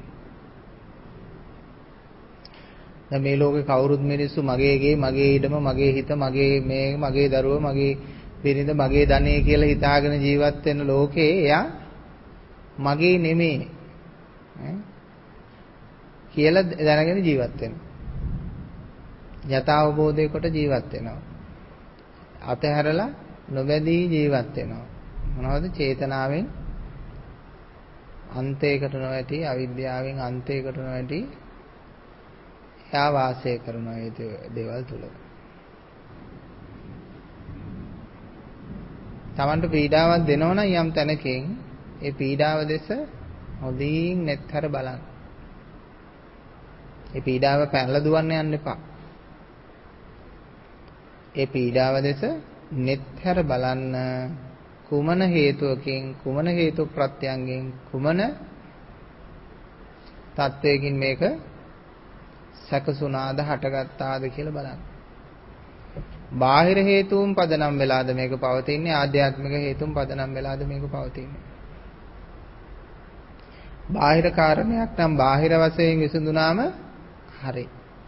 A: දැන් මේ ලෝකේ කවුරුත් මිනිස්සු මගේ ගේ, මගේ ඊඩම, මගේ හිත, මගේ මේ, මගේ දරුව, මගේ බිරිඳ, මගේ ධනෙ කියලා හිතාගෙන ජීවත් වෙන ලෝකේ එයා මගේ නෙමෙයි ඈ කියලා දැනගෙන ජීවත් වෙනවා. යථා අවබෝධය කොට ජීවත් වෙනවා. අතහැරලා නොබැඳී ජීවත් වෙනවා. මොනවද? චේතනාවෙන් අන්තයකට නොවැටි, අවිද්‍යාවෙන් අන්තයකට නොවැටි එයා වාසය කරන ඒ දේවල් තුල. Tamanට පීඩාවක් දෙනවනම් යම් තැනකින් ඒ පීඩාව දෙස හොඳින් netතර බලන්න. ඒ පීඩාව පැනලා දුවන්න යන්න එපා. ඒ පීඩාව දෙස netතර බලන්න කුමන හේතුවකින් කුමන හේතු ප්‍රත්‍යයෙන් කුමන තත්වයකින් මේක සැකසුණාද හටගත්තාද කියලා බලන්න. බාහිර හේතුන් පදනම් වෙලාද මේක පවතින්නේ? ආධ්‍යාත්මික හේතුන් පදනම් වෙලාද මේක පවතින්නේ? බාහිර කාරණයක් නම් බාහිර වශයෙන් විසඳුනාම හරි.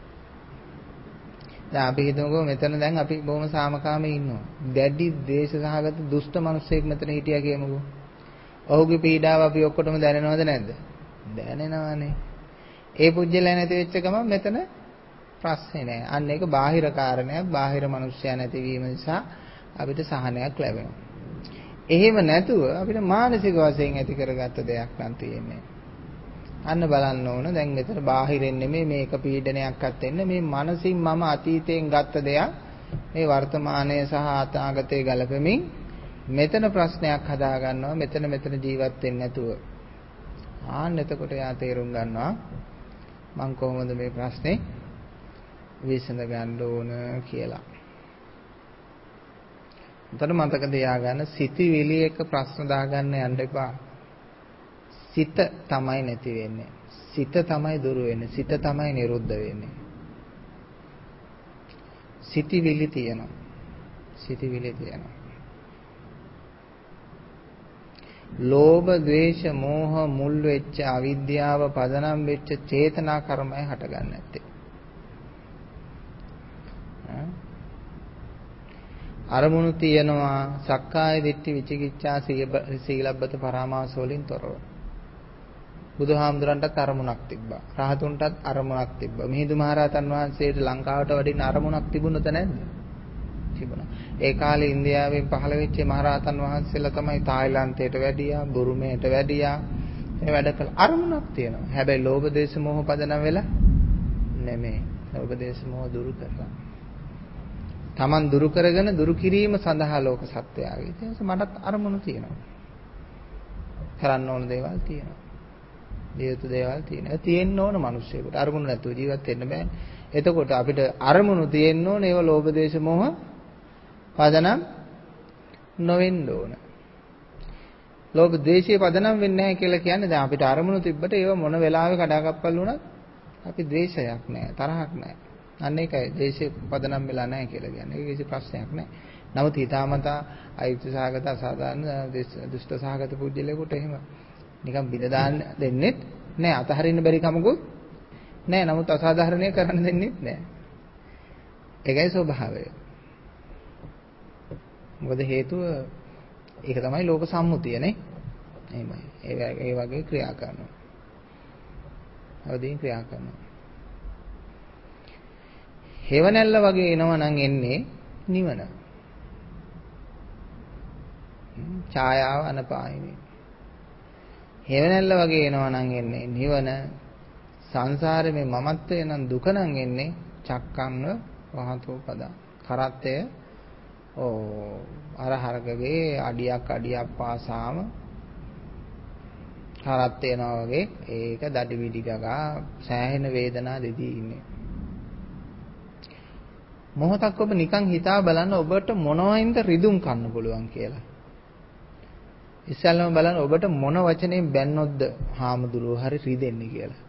A: දැන් අපි හිතමුකෝ මෙතන දැන් අපි බොහොම සාමකාමී ඉන්නවා. දැඩි ද්වේෂ සහගත දුෂ්ට මිනිස්සෙක් මෙතන හිටියා කියමුකෝ. ඔහුගේ පීඩාව අපි ඔක්කොටම දැනෙනවද නැද්ද? දැනෙනවනේ. ඒ පුජ්‍යලයා නැති වෙච්ච ගමන් මෙතන ප්‍රශ්නේ නෑ. අන්න ඒක බාහිර කාරණයක්. බාහිර මිනිස්සයා නැතිවීම නිසා අපිට සහනයක් ලැබෙනවා. එහෙම නැතුව අපිට මානසික වශයෙන් ඇති කරගත්ත දෙයක් නම් තියෙන්නේ. අන්න බලන්න ඕන දැන් මෙතන බාහිරින් නෙමෙයි මේක පීඩනයක්වත් වෙන්නේ මේ මනසින් මම අතීතයෙන් ගත්ත දෙයක් මේ වර්තමානයේ සහ අනාගතයේ ගලපෙමින් මෙතන ප්‍රශ්නයක් හදා ගන්නවා මෙතන මෙතන ජීවත් වෙන්නේ නැතුව. ආන්න එතකොට යා තේරුම් ගන්නවා මම කොහොමද මේ ප්‍රශ්නේ විසඳ ගන්න ඕන කියලා. උතන මතක තියාගන්න සිතිවිලි එක ප්‍රශ්න දාගන්න යන්න එපා. සිත තමයි නැති වෙන්නේ. සිත තමයි දුරු වෙන්නේ. සිත තමයි නිරුද්ධ වෙන්නේ. සිටිවිලි තියෙනවා. සිටිවිලි තියෙනවා. ලෝභ, ද්වේෂ, මෝහ මුල් වෙච්ච අවිද්‍යාව පදනම් වෙච්ච චේතනා කර්මය හටගන්නේ නැත්තේ. අරමුණු තියෙනවා සක්කාය දිට්ඨි විචිකිච්ඡා සීලබ්බත පරාමාස වලින් තොරව. බුදුහාමුදුරන්ටත් අරමුණක් තිබ්බා. රහතුන්ටත් අරමුණක් තිබ්බා. මිහිඳු මහරහතන් වහන්සේට ලංකාවට වඩින්න අරමුණක් තිබුණද නැද්ද? තිබුණා. ඒ කාලේ ඉන්දියාවෙන් පහළ වෙච්ච මහරහතන් වහන්සේලා තමයි තායිලන්තයට වැඩියා, බුරුමයට වැඩියා. ඒ වැඩ කළ අරමුණක් තියෙනවා. හැබැයි ලෝභ දේශ මොහ පදනම් වෙලා නෙමෙයි. ලෝභ දේශ මොහ දුරු කරලා. Taman දුරු කරගෙන දුරු කිරීම සඳහා ලෝක සත්‍යයගේ. ඒ නිසා මටත් අරමුණු තියෙනවා. කරන්න ඕන දේවල් තියෙනවා. ජීවිත දේවල් තියෙනවා. තියෙන්න ඕන මිනිස්සුෙකුට. අරමුණු නැතුව ජීවත් වෙන්න බෑ. එතකොට අපිට අරමුණු තියෙන්න ඕන ඒව ලෝභ දේශ මොහ පදනම් නොවෙන්න ඕන. ලෝභ දේශයේ පදනම් වෙන්නේ නැහැ කියලා කියන්නේ දැන් අපිට අරමුණු තිබ්බට ඒව මොන වෙලාවෙ කඩාකප්පල් වුණත් අපි ද්වේෂයක් නැහැ, තරහක් නැහැ. අන්න ඒකයි දේශේ පදනම් වෙලා නැහැ කියලා කියන්නේ. ඒක කිසි ප්‍රශ්නයක් නැහැ. නමුත් හිතාමතා අයුක්ත සහගත අසාධාරණ දුෂ්ට සහගත පුජ්‍යලයකට එහෙම නිකන් බිඳ දාන්න දෙන්නෙත් නැහැ. අතහරින්න බැරි කමකුත් නැහැ. නමුත් අසාධාරණේ කරන්න දෙන්නෙත් නැහැ. ඒකයි ස්වභාවය. මොකද හේතුව ඒක තමයි ලෝක සම්මුතිය නේ. එහෙමයි. ඒ වගේ ක්‍රියා කරනවා. අවදීන් ක්‍රියා කරනවා. හේවණැල්ල වගේ එනවා නම් එන්නේ නිවන. ඡායාව අනපායිනේ. හේවණැල්ල වගේ එනවා නම් එන්නේ නිවන. සංසාරේ මේ මමත්වය නම් දුක නම් එන්නේ චක්කංග වහතෝ පද. කරත්තය ඕ අර හරකගේ අඩියක් අඩියක් පාසාම කරත් වෙනවා වගේ ඒක දඩි විඩි ගගා සෑහෙන වේදනා දෙදී ඉන්නේ. මොහොතක් ඔබ නිකන් හිතා බලන්න ඔබට මොනවයින්ද රිදුම් කන්න පුළුවන් කියලා. ඉස්සෙල්ලාම බලන්න ඔබට මොන වචනේ බැන්නොත්ද හාමුදුරුවෝ හරි රිදෙන්නේ කියලා.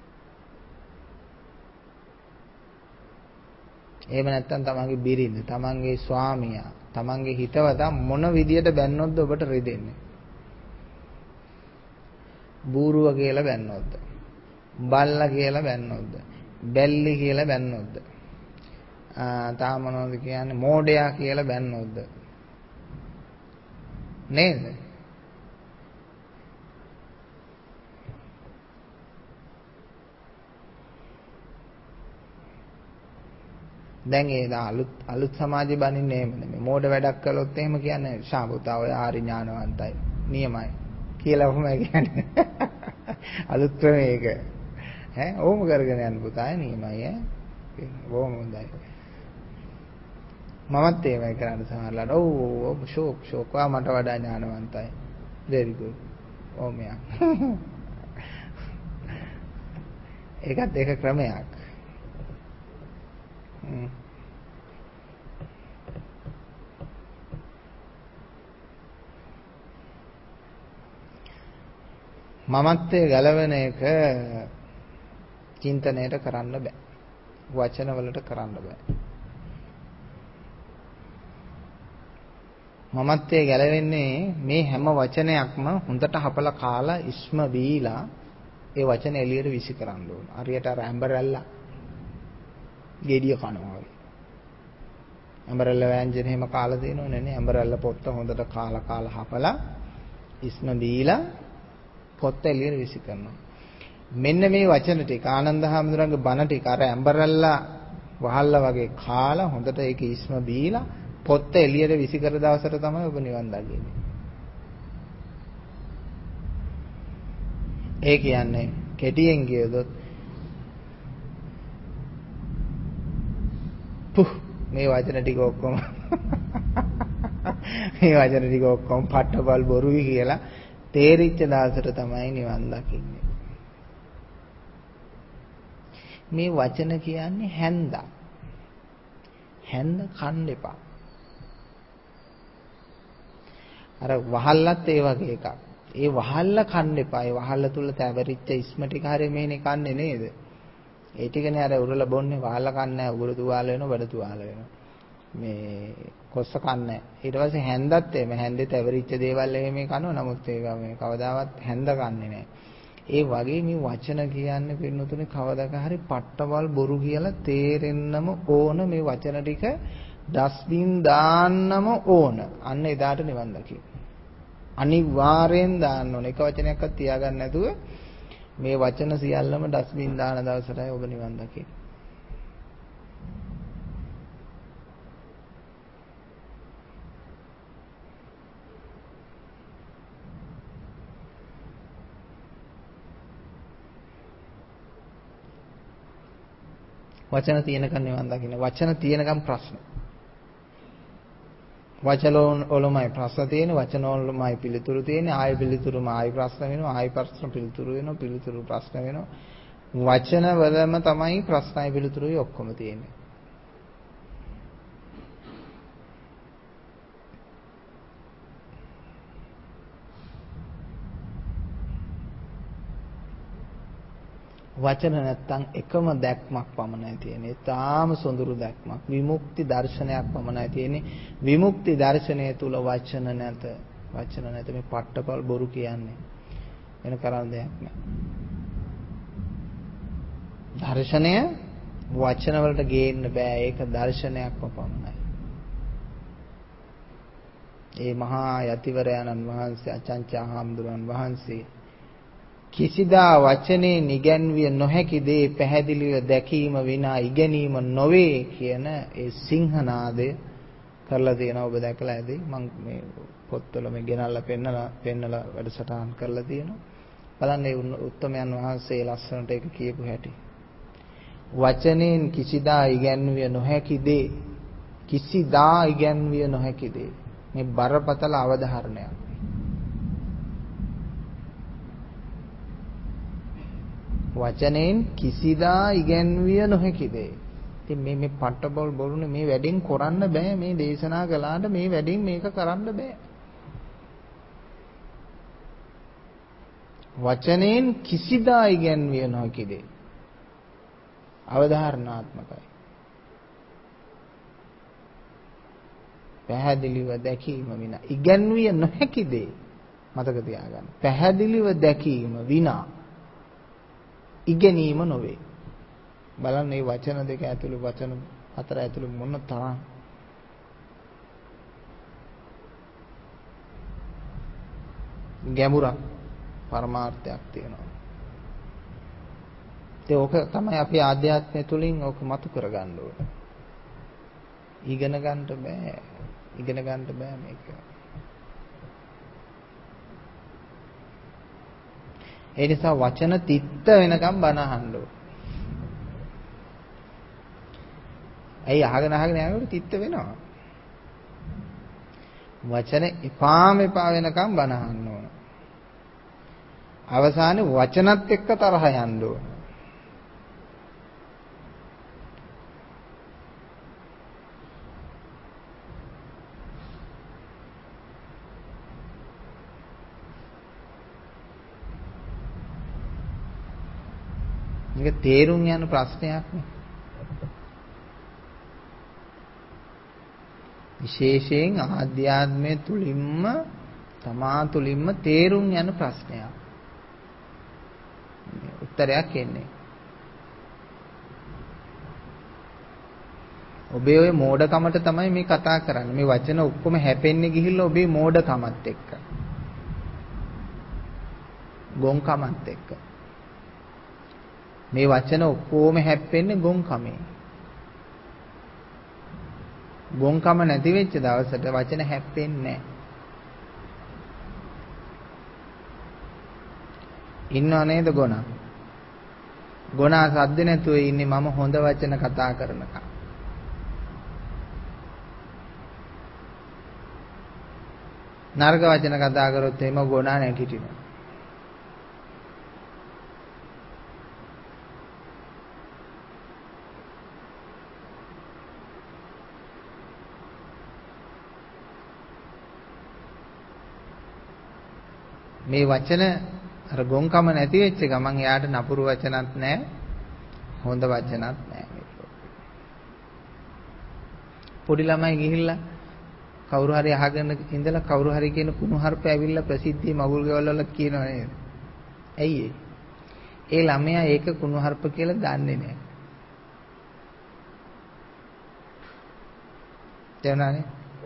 A: එහෙම නැත්නම් තමන්ගේ බිරිඳ, තමන්ගේ ස්වාමියා, තමන්ගේ හිතවතා මොන විදියට බැන්නොත්ද ඔබට රිදෙන්නේ? බූරුව කියලා බැන්නොත්ද? බල්ලා කියලා බැන්නොත්ද? බැල්ලි කියලා බැන්නොත්ද? තාම මොනවද කියන්නේ මෝඩයා කියලා බැන්නොත්ද නේද? දැන් ඒ අලුත් අලුත් සමාජෙ බනින්නේ එහෙම නෙමෙයි. මෝඩ වැඩක් කළොත් එහෙම කියන්නේ ශාපුතා ඔය ආරි ඥානවන්තයි නියමයි කියලා ඔහොම කියන්නේ. අලුත් ක්‍රමයක ඈ ඕම කරගෙන යන්න පුතා නියමයි ඈ. බොහොම හොඳයි. මමත් ඒවයි කරන්න සමහරලාට. ඔව් ඔව් ෂෝක් ෂෝක් වා මට වඩා ඥානවන්තයි. very good. ඕම යා. ඒකත් ඒක ක්‍රමයක්. මමත්වයේ ගලවන එක චින්තනයට කරන්න බෑ. වචන වලට කරන්න බෑ. මමත්වයේ ගැලවෙන්නේ මේ හැම වචනයක්ම හොඳට හපලා කාලා ඉස්ම බීලා ඒ වචන එළියට විසි කරන්න ඕන. හරියට අර ඇම්බරැල්ලා ගෙඩිය කනවා වගේ. ඇම්බරැල්ලා වෑංජන එහෙම කාලා දෙනවනේ නේ. ඇම්බරැල්ලා පොත්ත හොඳට කාලා කාලා හපලා ඉස්ම බීලා පොත්ත එළියට විසි කරනවා. මෙන්න මේ වචන ටික ආනන්ද හැමදුරන්ගේ බණ ටික අර ඇම්බරැල්ලා වහල්ලා වගේ කාලා හොඳට ඒක ඉස්ම බීලා පොත්ත එළියට විසි කර දවසට තමයි ඔබ නිවන් දකින්නේ. ඒ කියන්නේ කෙටියෙන් කියොත් පුහ් මේ වචන ටික ඔක්කොම මේ වචන ටික ඔක්කොම පට්ටපල් බොරුයි කියලා තේරිච්ච දවසට තමයි නිවන් දකින්නේ. මේ වචන කියන්නේ හැන්ද. හැන්ද කන්න එපා. අර වහල්ලත් ඒ වගේ එකක්. ඒ වහල්ල කන්න එපා. ඒ වහල්ල තුල තැවරිච්ච ඉස්ම ටික හරිය මේනේ කන්නේ නේද? ඒ ටිකනේ අර උරල බොන්නේ වහල්ල කන්නේ නැහැ. උගුරු තුවාල වෙනවා, බඩ තුවාල වෙනවා. මේ කොස්ස කන්නේ. ඊට පස්සේ හැන්දත් එහෙම හැන්දේ තැවරිච්ච දේවල් එහෙම කනවා. නමුත් ඒක මේ කවදාවත් හැන්ද කන්නේ නැහැ. ඒ වගේ මේ වචන කියන්නේ පින්නතුනේ කවදාක හරි පට්ටවල් බොරු කියලා තේරෙන්නම ඕන මේ වචන ටික ඩස්බින් දාන්නම ඕන. අන්න එදාට නිවන් දකින්න. අනිවාර්යෙන් දාන්න ඕන. එක වචනයක්වත් තියාගන්න නැතුව මේ වචන සියල්ලම ඩස්බින් දාන දවසටයි ඔබ නිවන් දකින්නේ. වචන තියෙනකන් නිවන් දකින්න. වචන තියෙනකන් ප්‍රශ්න. වචන වලමයි ප්‍රශ්න තියෙන්නේ, වචන වලමයි පිළිතුරු තියෙන්නේ, ආයෙ පිළිතුරුම ආයෙ ප්‍රශ්න වෙනවා, ආයෙ ප්‍රශ්න පිළිතුරු වෙනවා, පිළිතුරු ප්‍රශ්න වෙනවා. වචන වලම තමයි ප්‍රශ්නයි පිළිතුරුයි ඔක්කොම තියෙන්නේ. වචන නැත්තම් එකම දැක්මක් පමණයි තියෙන්නේ. තාම සොඳුරු දැක්මක්. විමුක්ති දර්ශනයක් පමණයි තියෙන්නේ. විමුක්ති දර්ශනය තුල වචන නැත. වචන නැත මේ පට්ටපල් බොරු කියන්නේ. වෙන කරන්න දෙයක් නැහැ. දර්ශනය වචන වලට ගේන්න බෑ. ඒක දර්ශනයක්ම පමණයි. ඒ මහා යතිවරයන්න් වහන්සේ අචංචා හාමුදුරන් වහන්සේ කිසිදා වචනේ නිගැන්විය නොහැකි දේ පැහැදිලිව දැකීම විනා ඉගෙනීම නොවේ කියන ඒ සිංහනාදය කරලා තියෙනවා. ඔබ දැකලා ඇති. මම මේ පොත්වල මේ ගෙනල්ලා පෙන්නලා පෙන්නලා වැඩසටහන් කරලා තියෙනවා. බලන්න මේ උත්තමයන් වහන්සේ ලස්සනට ඒක කියපු හැටි. වචනෙන් කිසිදා ඉගැන්විය නොහැකි දේ කිසිදා ඉගැන්විය නොහැකි දේ මේ බරපතල අවධාරණයක්. වචනෙන් කිසිදා ඉගැන්විය නොහැකි දේ. ඉතින් මේ මේ පට්ටබෝල් බොරුනේ මේ වැඩෙන් කරන්න බෑ. මේ දේශනා කළාට මේ වැඩෙන් මේක කරන්න බෑ. වචනෙන් කිසිදා ඉගැන්විය නොහැකි දේ. අවධාරණාත්මකයි. පැහැදිලිව දැකීම විනා ඉගැන්විය නොහැකි දේ මතක තියාගන්න. පැහැදිලිව දැකීම විනා ඉගෙනීම නොවේ. බලන්න මේ වචන දෙක ඇතුළේ වචන හතර ඇතුළේ මොන තරම් ගැඹුරක් පරමාර්ථයක් තියෙනවා. ඒක ඕක තමයි අපි ආධ්‍යාත්මය තුලින් ඕක මතු කරගන්න ඕනේ. ඉගෙන ගන්න බෑ. ඉගෙන ගන්න බෑ මේක. ඒ නිසා වචන තිත්ත වෙනකම් බණ අහන්න ඕනේ. ඇයි අහගෙන අහගෙන යනකොට තිත්ත වෙනවා. වචන එපාම එපා වෙනකම් බණ අහන්න ඕන. අවසානයේ වචනත් එක්ක තරහ යන්න ඕන. මේක තේරුම් යන ප්‍රශ්නයක් නේ. විශේෂයෙන් ආධ්‍යාත්මය තුලින්ම තමා තුලින්ම තේරුම් යන ප්‍රශ්නයක්. උත්තරයක් එන්නේ. ඔබේ ওই මෝඩකමට තමයි මේ කතා කරන්නේ. මේ වචන ඔක්කොම හැපෙන්නේ ගිහිල්ලා ඔබේ මෝඩකමත් එක්ක. ගොන්කමත් එක්ක. මේ වචන ඔක්කොම හැප්පෙන්නේ ගොන්කමේ. ගොන්කම නැති වෙච්ච දවසට වචන හැප්පෙන්නේ නැහැ. ඉන්නව නේද ගොනා? ගොනා සද්ද නැතුව ඉන්නේ මම හොඳ වචන කතා කරනකම්. නරක වචන කතා කරොත් එහෙම ගොනා නැගිටිනවා. මේ වචන අර ගොන්කම නැති වෙච්ච ගමන් එයාට නපුරු වචනත් නැහැ, හොඳ වචනත් නැහැ. පොඩි ළමයි ගිහිල්ලා කවුරු හරි අහගෙන ඉඳලා කවුරු හරි කියන කුණුහරුප ඇවිල්ලා ප්‍රසිද්ධියේ මගුල් ගෙවල් වල කියනවා නේද? ඇයි ඒ? ඒ ළමයා ඒක කුණුහරුප කියලා දන්නේ නැහැ. තේරුණානේ?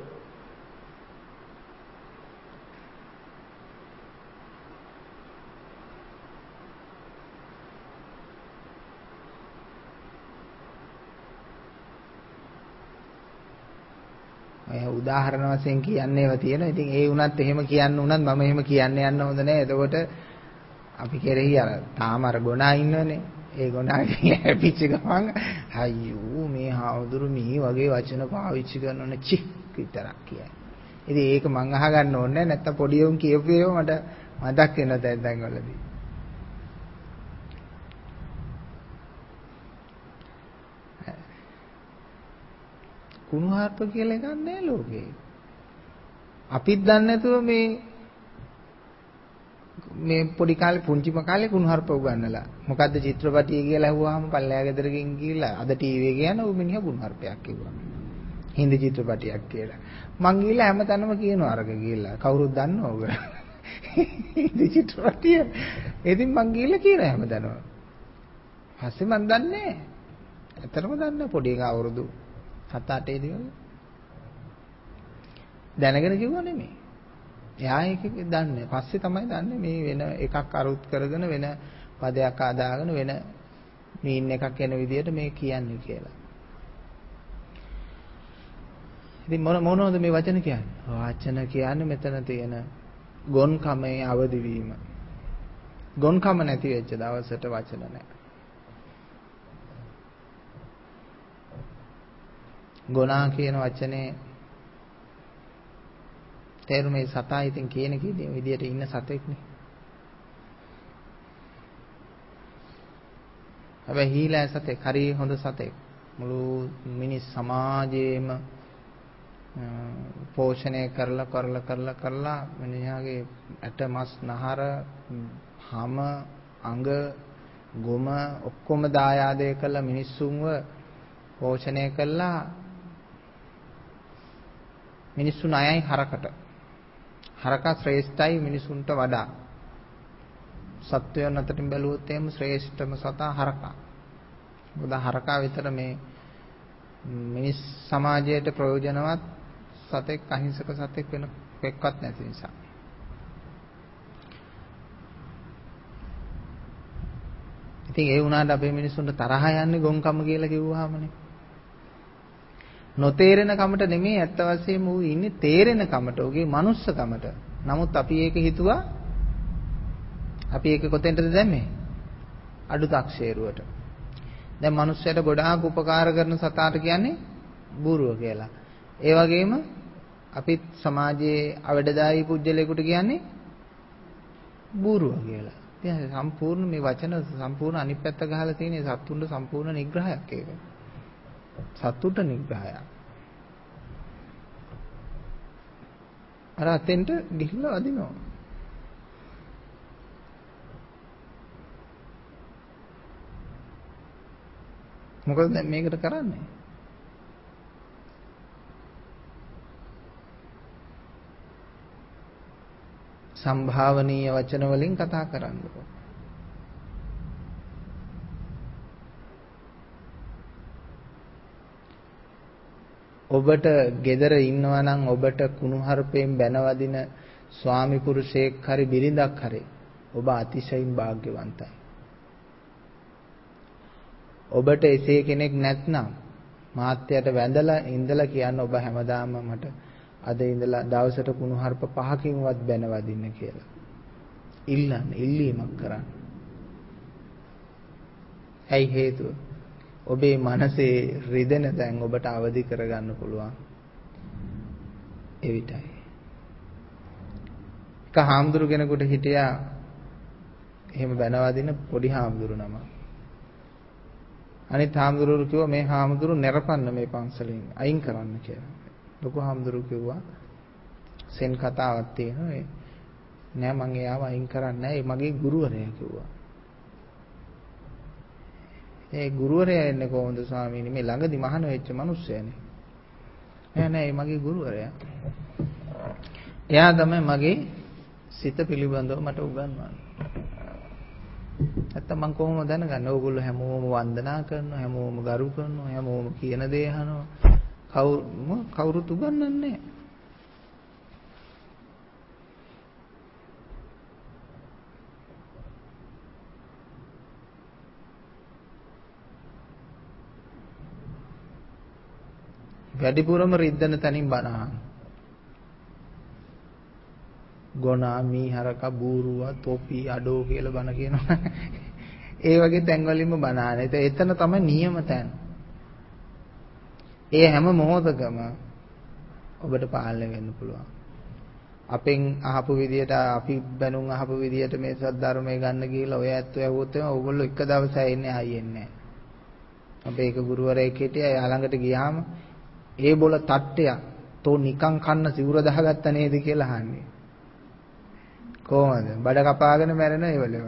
A: අය උදාහරණ වශයෙන් කියන්නේව තියෙනවා. ඉතින් ඒ වුණත් එහෙම කියන්න උනත් මම එහෙම කියන්න යන්න හොඳ නැහැ. එතකොට අපි කෙරෙහි අර තාම අර ගොනා ඉන්නවනේ. ඒ ගොනා හැපිච්ච ගමන් අයියෝ මේ හාමුදුරු මේ වගේ වචන පාවිච්චි කරනවනේ චි විතරක් කියයි. ඉතින් ඒක මං අහගන්න ඕනේ නැත්තම් පොඩි උන් කියපු ඒවා මට මතක් වෙනවා දැන් දැන් වලදී. කුණුහරුප කියලා එකක් නැහැ ලෝකේ. අපිත් දන්නේ නැතුව මේ මේ පොඩි කාලේ පුංචිම කාලේ කුණුහරුප උගන්නලා. මොකද්ද චිත්‍රපටිය කියලා අහුවාම පල්ලෙහා ගෙදරකින් ගිහිල්ලා අද ටීවී එකේ යන උ මිනිහා කුණුහරුපයක් කිව්වා. හින්දි චිත්‍රපටියක් කියලා. මං ගිහිල්ලා හැමතැනම කියනවා අරක ගිහිල්ලා. කවුරුත් දන්නව ඔබ. හින්දි චිත්‍රපටිය. ඉතින් මං ගිහිල්ලා කියනවා හැමතැනම. පස්සේ මං දන්නේ නැහැ. ඇත්තටම දන්නේ පොඩි එකා අවුරුදු හත අටේ දී වගේ. දැනගෙන කිව්වා නෙමෙයි. එයා ඒක දන්නේ. පස්සේ තමයි දන්නේ මේ වෙන එකක් අරුත් කරගෙන වෙන පදයක් ආදාගෙන වෙන මීන් එකක් එන විදිහට මේ කියන්නේ කියලා. ඉතින් මොන මොනවද මේ වචන කියන්නේ? වචන කියන්නේ මෙතන තියෙන ගොන්කමේ අවදි වීම. ගොන්කම නැති වෙච්ච දවසට වචන නැහැ. ගොනා කියන වචනේ තේරුමේ සතා ඉතින් කියන කී විදියට ඉන්න සතෙක්නේ. හැබැයි හීලෑ සතෙක් හරි හොඳ සතෙක්. මුළු මිනිස් සමාජයේම පෝෂණය කරලා කරලා කරලා කරලා මිනිහාගේ ඇට මස් නහර හැම අඟ ගොම ඔක්කොම දායාදේ කළා මිනිස්සුන්ව පෝෂණය කළා. මිනිස්සු ණයයි හරකට. හරකා ශ්‍රේෂ්ඨයි මිනිසුන්ට වඩා. සත්වයන් අතරින් බැලුවොත් එහෙම ශ්‍රේෂ්ඨම සතා හරකා. මොකද හරකා විතර මේ මිනිස් සමාජයට ප්‍රයෝජනවත් සතෙක් අහිංසක සතෙක් වෙන එක්කවත් නැති නිසා. ඉතින් ඒ වුණාට අපේ මිනිස්සුන්ට තරහ යන්නේ ගොන්කම කියලා කිව්වහමනේ. නොතේරෙන කමට නෙමෙයි ඇත්ත වශයෙන්ම ඌ ඉන්නේ තේරෙන කමට, ඌගේ මනුස්සකමට. නමුත් අපි ඒක හිතුවා අපි ඒක කොතෙන්ටද දැම්මේ? අඩු තාක්ෂේරුවට. දැන් මනුස්සයට ගොඩාක් උපකාර කරන සතාට කියන්නේ බූරුව කියලා. ඒ වගේම අපිත් සමාජයේ අවඩදායි පුජ්‍යලයකට කියන්නේ බූරුව කියලා. ඉතින් සම්පූර්ණ මේ වචන සම්පූර්ණ අනිත් පැත්ත ගහලා තියෙන සත්තුන්ට සම්පූර්ණ නිග්‍රහයක් ඒක. සතුට නිග්‍රහයක්. අර අතෙන්ට ගිහිල්ලා අදිනවා. මොකද දැන් මේකට කරන්නේ? සම්භාවනීය වචන වලින් කතා කරන්නේ. ඔබට gedara ඉන්නවා නම් ඔබට කුණුහරුපෙන් බැනවදින ස්වාමි පුරුෂයෙක් හරි බිරිඳක් හරි ඔබ අතිශයින් වාග්යවන්තයි. ඔබට එසේ කෙනෙක් නැත්නම් මාත්‍යට වැඳලා ඉඳලා කියන්න ඔබ හැමදාම මට අද ඉඳලා දවසට කුණුහරුප පහකින්වත් බැනවදින්න කියලා. ඉල්ලන්න, ඉල්ලීමක් කරන්න. ඇයි හේතුව? ඔබේ මනසේ රිදෙන තැන් ඔබට අවදි කරගන්න පුළුවන්. එවිටයි. එක හාමුදුරු කෙනෙකුට හිටියා එහෙම බැනවදින පොඩි හාමුදුරු නම. අනිත් හාමුදුරුවෝ කිව්වා මේ හාමුදුරු නිරපන්න මේ පන්සලෙන් අයින් කරන්න කියලා. ලොකු හාමුදුරුවෝ කිව්වා සෙන් කතාවක් තියෙනවා. නෑ මං එයාව අයින් කරන්නේ නෑ. ඒ මගේ ගුරුවරයා කිව්වා. ඒ ගුරුවරයා එන්නේ කොහොමද ස්වාමීනි? මේ ළඟදි මහාන වෙච්ච මිනිස්සයානේ. නෑ නෑ ඒ මගේ ගුරුවරයා. එයා තමයි මගේ සිත පිළිබඳව මට උගන්වන්නේ. නැත්තම් මං කොහොමද දැනගන්නේ? ඕගොල්ලෝ හැමෝම වන්දනා කරනවා, හැමෝම ගරු කරනවා, හැමෝම කියන දේ අහනවා. කවුරු කවුරුත් උගන්වන්නේ නැහැ. වැඩිපුරම රිද්දන තනින් බණ අහන. ගොනා මීහරක බූරුවා තොපි අඩෝ කියලා බණ කියනවා. ඒ වගේ තැන් වලින්ම බණ අහන. එතන තමයි නියම තැන. ඒ හැම මොහොතකම ඔබට පාලනය වෙන්න පුළුවන්. අපෙන් අහපු විදියට අපි බැනුම් අහපු විදියට මේ සද්ධර්මය ගන්න ගිහිල්ලා ඔය ඇත්තෝ ඇහුවොත් එම ඕගොල්ලෝ එක දවසයි එන්නේ ආයෙ එන්නේ නැහැ. අපේ එක ගුරුවරයෙක් හිටියා. එයා ළඟට ගියාම ඒ බොල තට්ටය තෝ නිකන් කන්න සිවුර දහගත්ත නේද කියලා අහන්නේ. කොහොමද? බඩ කපාගෙන මැරෙන ඒවලම.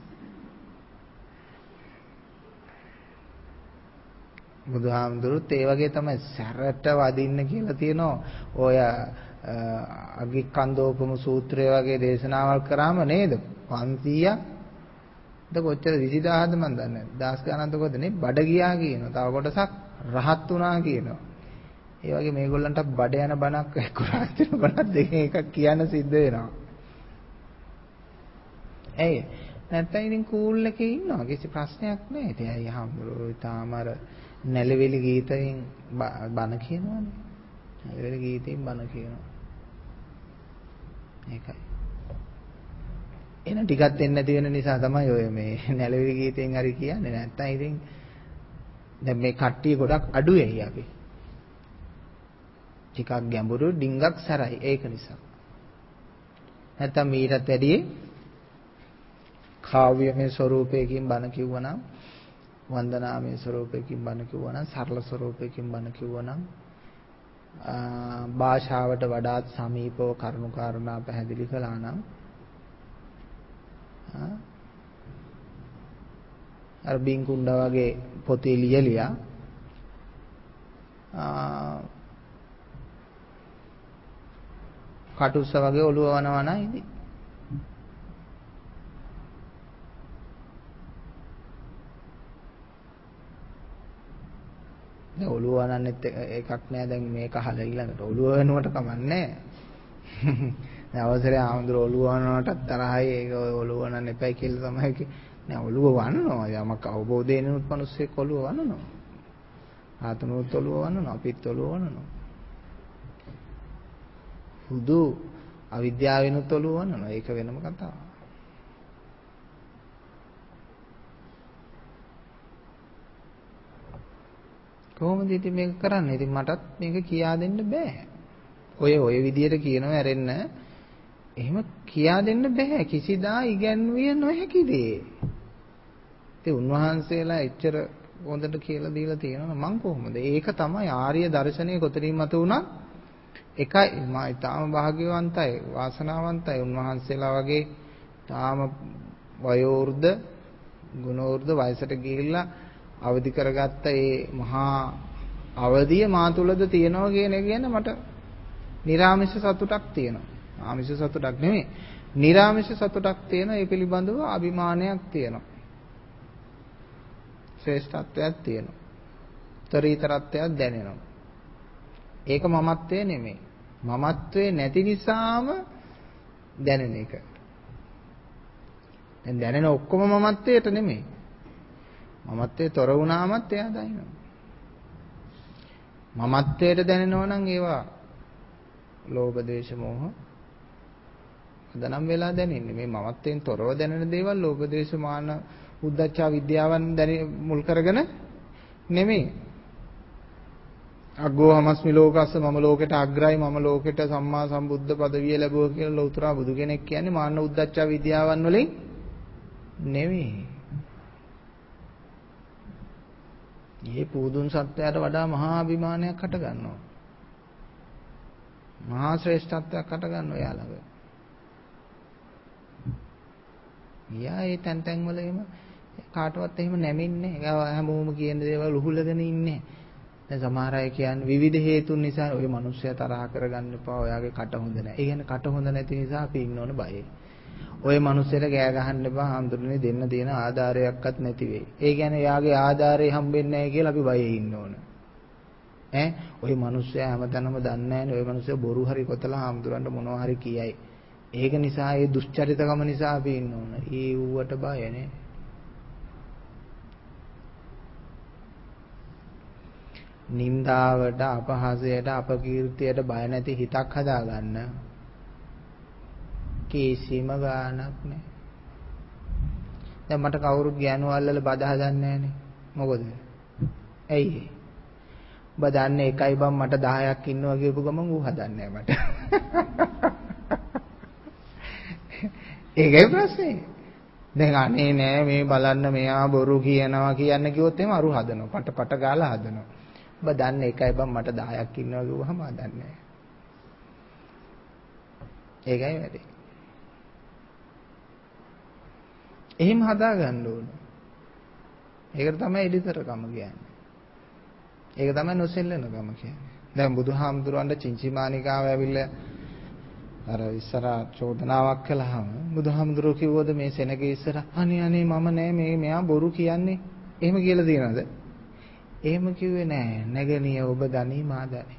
A: බුදුහාමුදුරුත් ඒ වගේ තමයි සැරට වදින්න කියලා තියෙනවා. ඔය අගික්කන්දෝපම සූත්‍රය වගේ දේශනාවල් කරාම නේද? පන්සීයක් ද කොච්චර විසිදාහද මන් දන්නේ නැහැ. දහස් ගණන්ද කොහෙද නේ බඩ ගියා කියනවා. තව කොටසක් රහත් වුණා කියනවා. ඒ වගේ මේගොල්ලන්ට බඩ යන බණක් එක්ක රහත් වෙන බණක් දෙකෙන් එකක් කියන්න සිද්ධ වෙනවා. ඇයි? නැත්තම් ඉතින් කූල් එකේ ඉන්නවා. කිසි ප්‍රශ්නයක් නැහැ. ඉතින් අය හම්බුරෝ තාම අර නැලවිලි ගීතයෙන් බණ කියනවනේ. නැලවිලි ගීතයෙන් බණ කියනවා. ඒකයි. එන ටිකක් දෙන්න නැති වෙන නිසා තමයි ඔය මේ නැලවිලි ගීතයෙන් හරි කියන්නේ. නැත්තම් ඉතින් දැන් මේ කට්ටිය ගොඩක් අඩු වෙයි අපි. ටිකක් ගැඹුරු ඩිංගක් සරයි. ඒක නිසා. නැත්තම් ඊටත් වැඩිය කාව්‍යමය ස්වරූපයකින් බණ කිව්වනම් වන්දනාමය ස්වරූපයකින් බණ කිව්වනම් සරල ස්වරූපයකින් බණ කිව්වනම් භාෂාවට වඩාත් සමීපව කරුණු කාරණා පැහැදිලි කළා නම් අර බින්කුණ්ඩා වගේ පොතේ ලියලියා කටුස්ස වගේ ඔළුව වනවනා ඉදි. දැන් ඔළුව වනන්නෙත් එකක් නෑ. දැන් මේක අහලා ඊළඟට ඔළුව වෙනුවට කමන්නේ. දැන් අවසරේ ආමඳුර ඔළුව වනනටත් තරහයි. ඒක ඔළුව වනන්න එපයි කියලා තමයි නෑ ඔළුව වන්නනවා. යමක් අවබෝධය එනනුත් මිනිස්සෙක් ඔළුව වනනවා. ආතනොත් ඔළුව වනනවා. අපිත් ඔළුව වනනවා. හුදු අවිද්‍යාවෙනුත් ඔළුව වනනවා. ඒක වෙනම කතාවක්. කොහොමද ඉතින් මේක කරන්නේ? ඉතින් මටත් මේක කියා දෙන්න බෑ. ඔය ඔය විදියට කියනවා ඇරෙන්න. එහෙම කියා දෙන්න බෑ. කිසිදා ඉගැන්විය නොහැකි දේ. ඉතින් උන්වහන්සේලා එච්චර හොඳට කියලා දීලා තියෙනවා. මං කොහොමද? ඒක තමයි ආර්ය දර්ශනය කොතනින් මත උනත් එකයි. මා ඊටාම භාග්‍යවන්තයි, වාසනාවන්තයි. උන්වහන්සේලා වගේ තාම වයෝවෘද්ධ, ගුණවෘද්ධ වයසට ගිහිල්ලා අවදි කරගත්ත ඒ මහා අවදිය මා තුළද තියෙනවා කියන එක ගැන මට නිර්ආමිෂ සතුටක් තියෙනවා. ආමිෂ සතුටක් නෙමෙයි. නිර්ආමිෂ සතුටක් තියෙන ඒ පිළිබඳව අභිමානයක් තියෙනවා. ශ්‍රේෂ්ඨත්වයක් තියෙනවා. උත්තරීතරත්වයක් දැනෙනවා. ඒක මමත්වයේ නෙමෙයි. මමත්වයේ නැති නිසාම දැනෙන එක. දැන් දැනෙන ඔක්කොම මමත්වයට නෙමෙයි. මමත්වයේ තොර වුණාමත් එයා දනිනවා. මමත්වයට දැනෙනවා නම් ඒවා ලෝභ දේශ මොහ අදනම් වෙලා දැනෙන්නේ. මේ මමත්වයෙන් තොරව දැනෙන දේවල් ලෝභ දේශ මාන උද්ධච්ච විද්‍යාවන් මුල් කරගෙන නෙමෙයි. අග්ගෝ හමස්මි ලෝකස්ස මම ලෝකෙට අග්‍රයි මම ලෝකෙට සම්මා සම්බුද්ධ පදවිය ලැබුවා කියලා ලෞතර බුදු කෙනෙක් කියන්නේ මාන උද්ධච්ච විද්‍යාවන් වලින් නෙමෙයි. මේ පුදුන් සත්‍යයට වඩා මහා අභිමානයක් හට ගන්නවා. මහා ශ්‍රේෂ්ඨත්වයක් හට ගන්නවා යාළඟ. යා ඒ තැන් තැන් වල එහෙම කාටවත් එහෙම නැමෙන්නේ නැහැ. හැමෝම කියන දේවල් උහුලගෙන ඉන්නේ. දැන් සමහර අය කියන්නේ විවිධ හේතුන් නිසා ඔය මිනිස්සයා තරහ කරගන්න එපා. ඔයාගේ කට හොඳ නැහැ. ඒ කියන්නේ කට හොඳ නැති නිසා අපි ඉන්න ඕන බයේ. ඔය මිනිස්සෙට ගෑ ගහන්න එපා. හාමුදුරනේ දෙන්න තියෙන ආධාරයක්වත් නැති වෙයි. ඒ කියන්නේ යාගේ ආධාරය හම්බෙන්නේ නැහැ කියලා අපි බයේ ඉන්න ඕන. ඈ ඔය මිනිස්සයා හැමතැනම දන්නේ නැහැනේ. ඔය මිනිස්සයා බොරු හරි කොතලා හාමුදුරන්ට මොනවා හරි කියයි. ඒක නිසා ඒ දුස්චරිතකම නිසා අපි ඉන්න ඕන. ඒ ඌවට බය නේ. නින්දාවට, අපහාසයට, අපකීර්තියට බය නැති හිතක් හදාගන්න කිසිම ගාණක් නැහැ. දැන් මට කවුරුත් ගෑනු අල්ලලා බද හදන්නේ නැහනේ. මොකද? ඇයි? ඔබ දන්නේ එකයි බම් මට දහයක් ඉන්නවා කියපු ගමන් ඌ හදන්නේ නැහැ මට. ඒකයි ප්‍රශ්නේ. දැන් අනේ නෑ මේ බලන්න මෙයා බොරු කියනවා කියන්න කිව්වොත් එහෙම අරු හදනවා. පට පට ගාලා හදනවා. ඔබ දන්නේ එකයි බම් මට දහයක් ඉන්නවා කිව්වහම හදන්නේ නැහැ. ඒකයි වැඩේ. එහෙම හදා ගන්න ඕන. ඒකට තමයි එඩිතරකම කියන්නේ. ඒක තමයි නොසෙල්ලනකම කියන්නේ. දැන් බුදුහාමුදුරන්ට චින්චිමානිකාව ඇවිල්ලා අර ඉස්සරහ චෝදනාවක් කළාම බුදුහාමුදුරුවෝ කිව්වද මේ සෙනගේ ඉස්සර අනේ අනේ මම නෑ මේ මෙයා බොරු කියන්නේ. එහෙම කියලා තියනද? එහෙම කිව්වේ නෑ. නැගණිය ඔබ දනි මා දනි.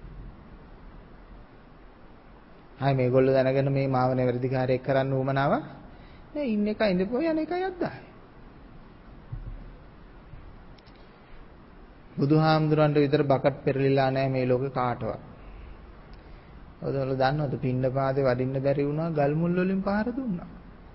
A: ආයි මේගොල්ලෝ දැනගෙන මේ මාව නිවැරදිකාරයෙක් කරන්න උවමනාව නෑ. ඉන්න එක ඉඳපෝ යන එකයි අද්දායි. බුදුහාමුදුරන්ට විතර බකට් පෙරලිලා නෑ මේ ලෝකේ කාටවත්. ඔයගොල්ලෝ දන්නවද පින්න පාදේ වඩින්න බැරි වුණා ගල් මුල් වලින් පහර දුන්නා.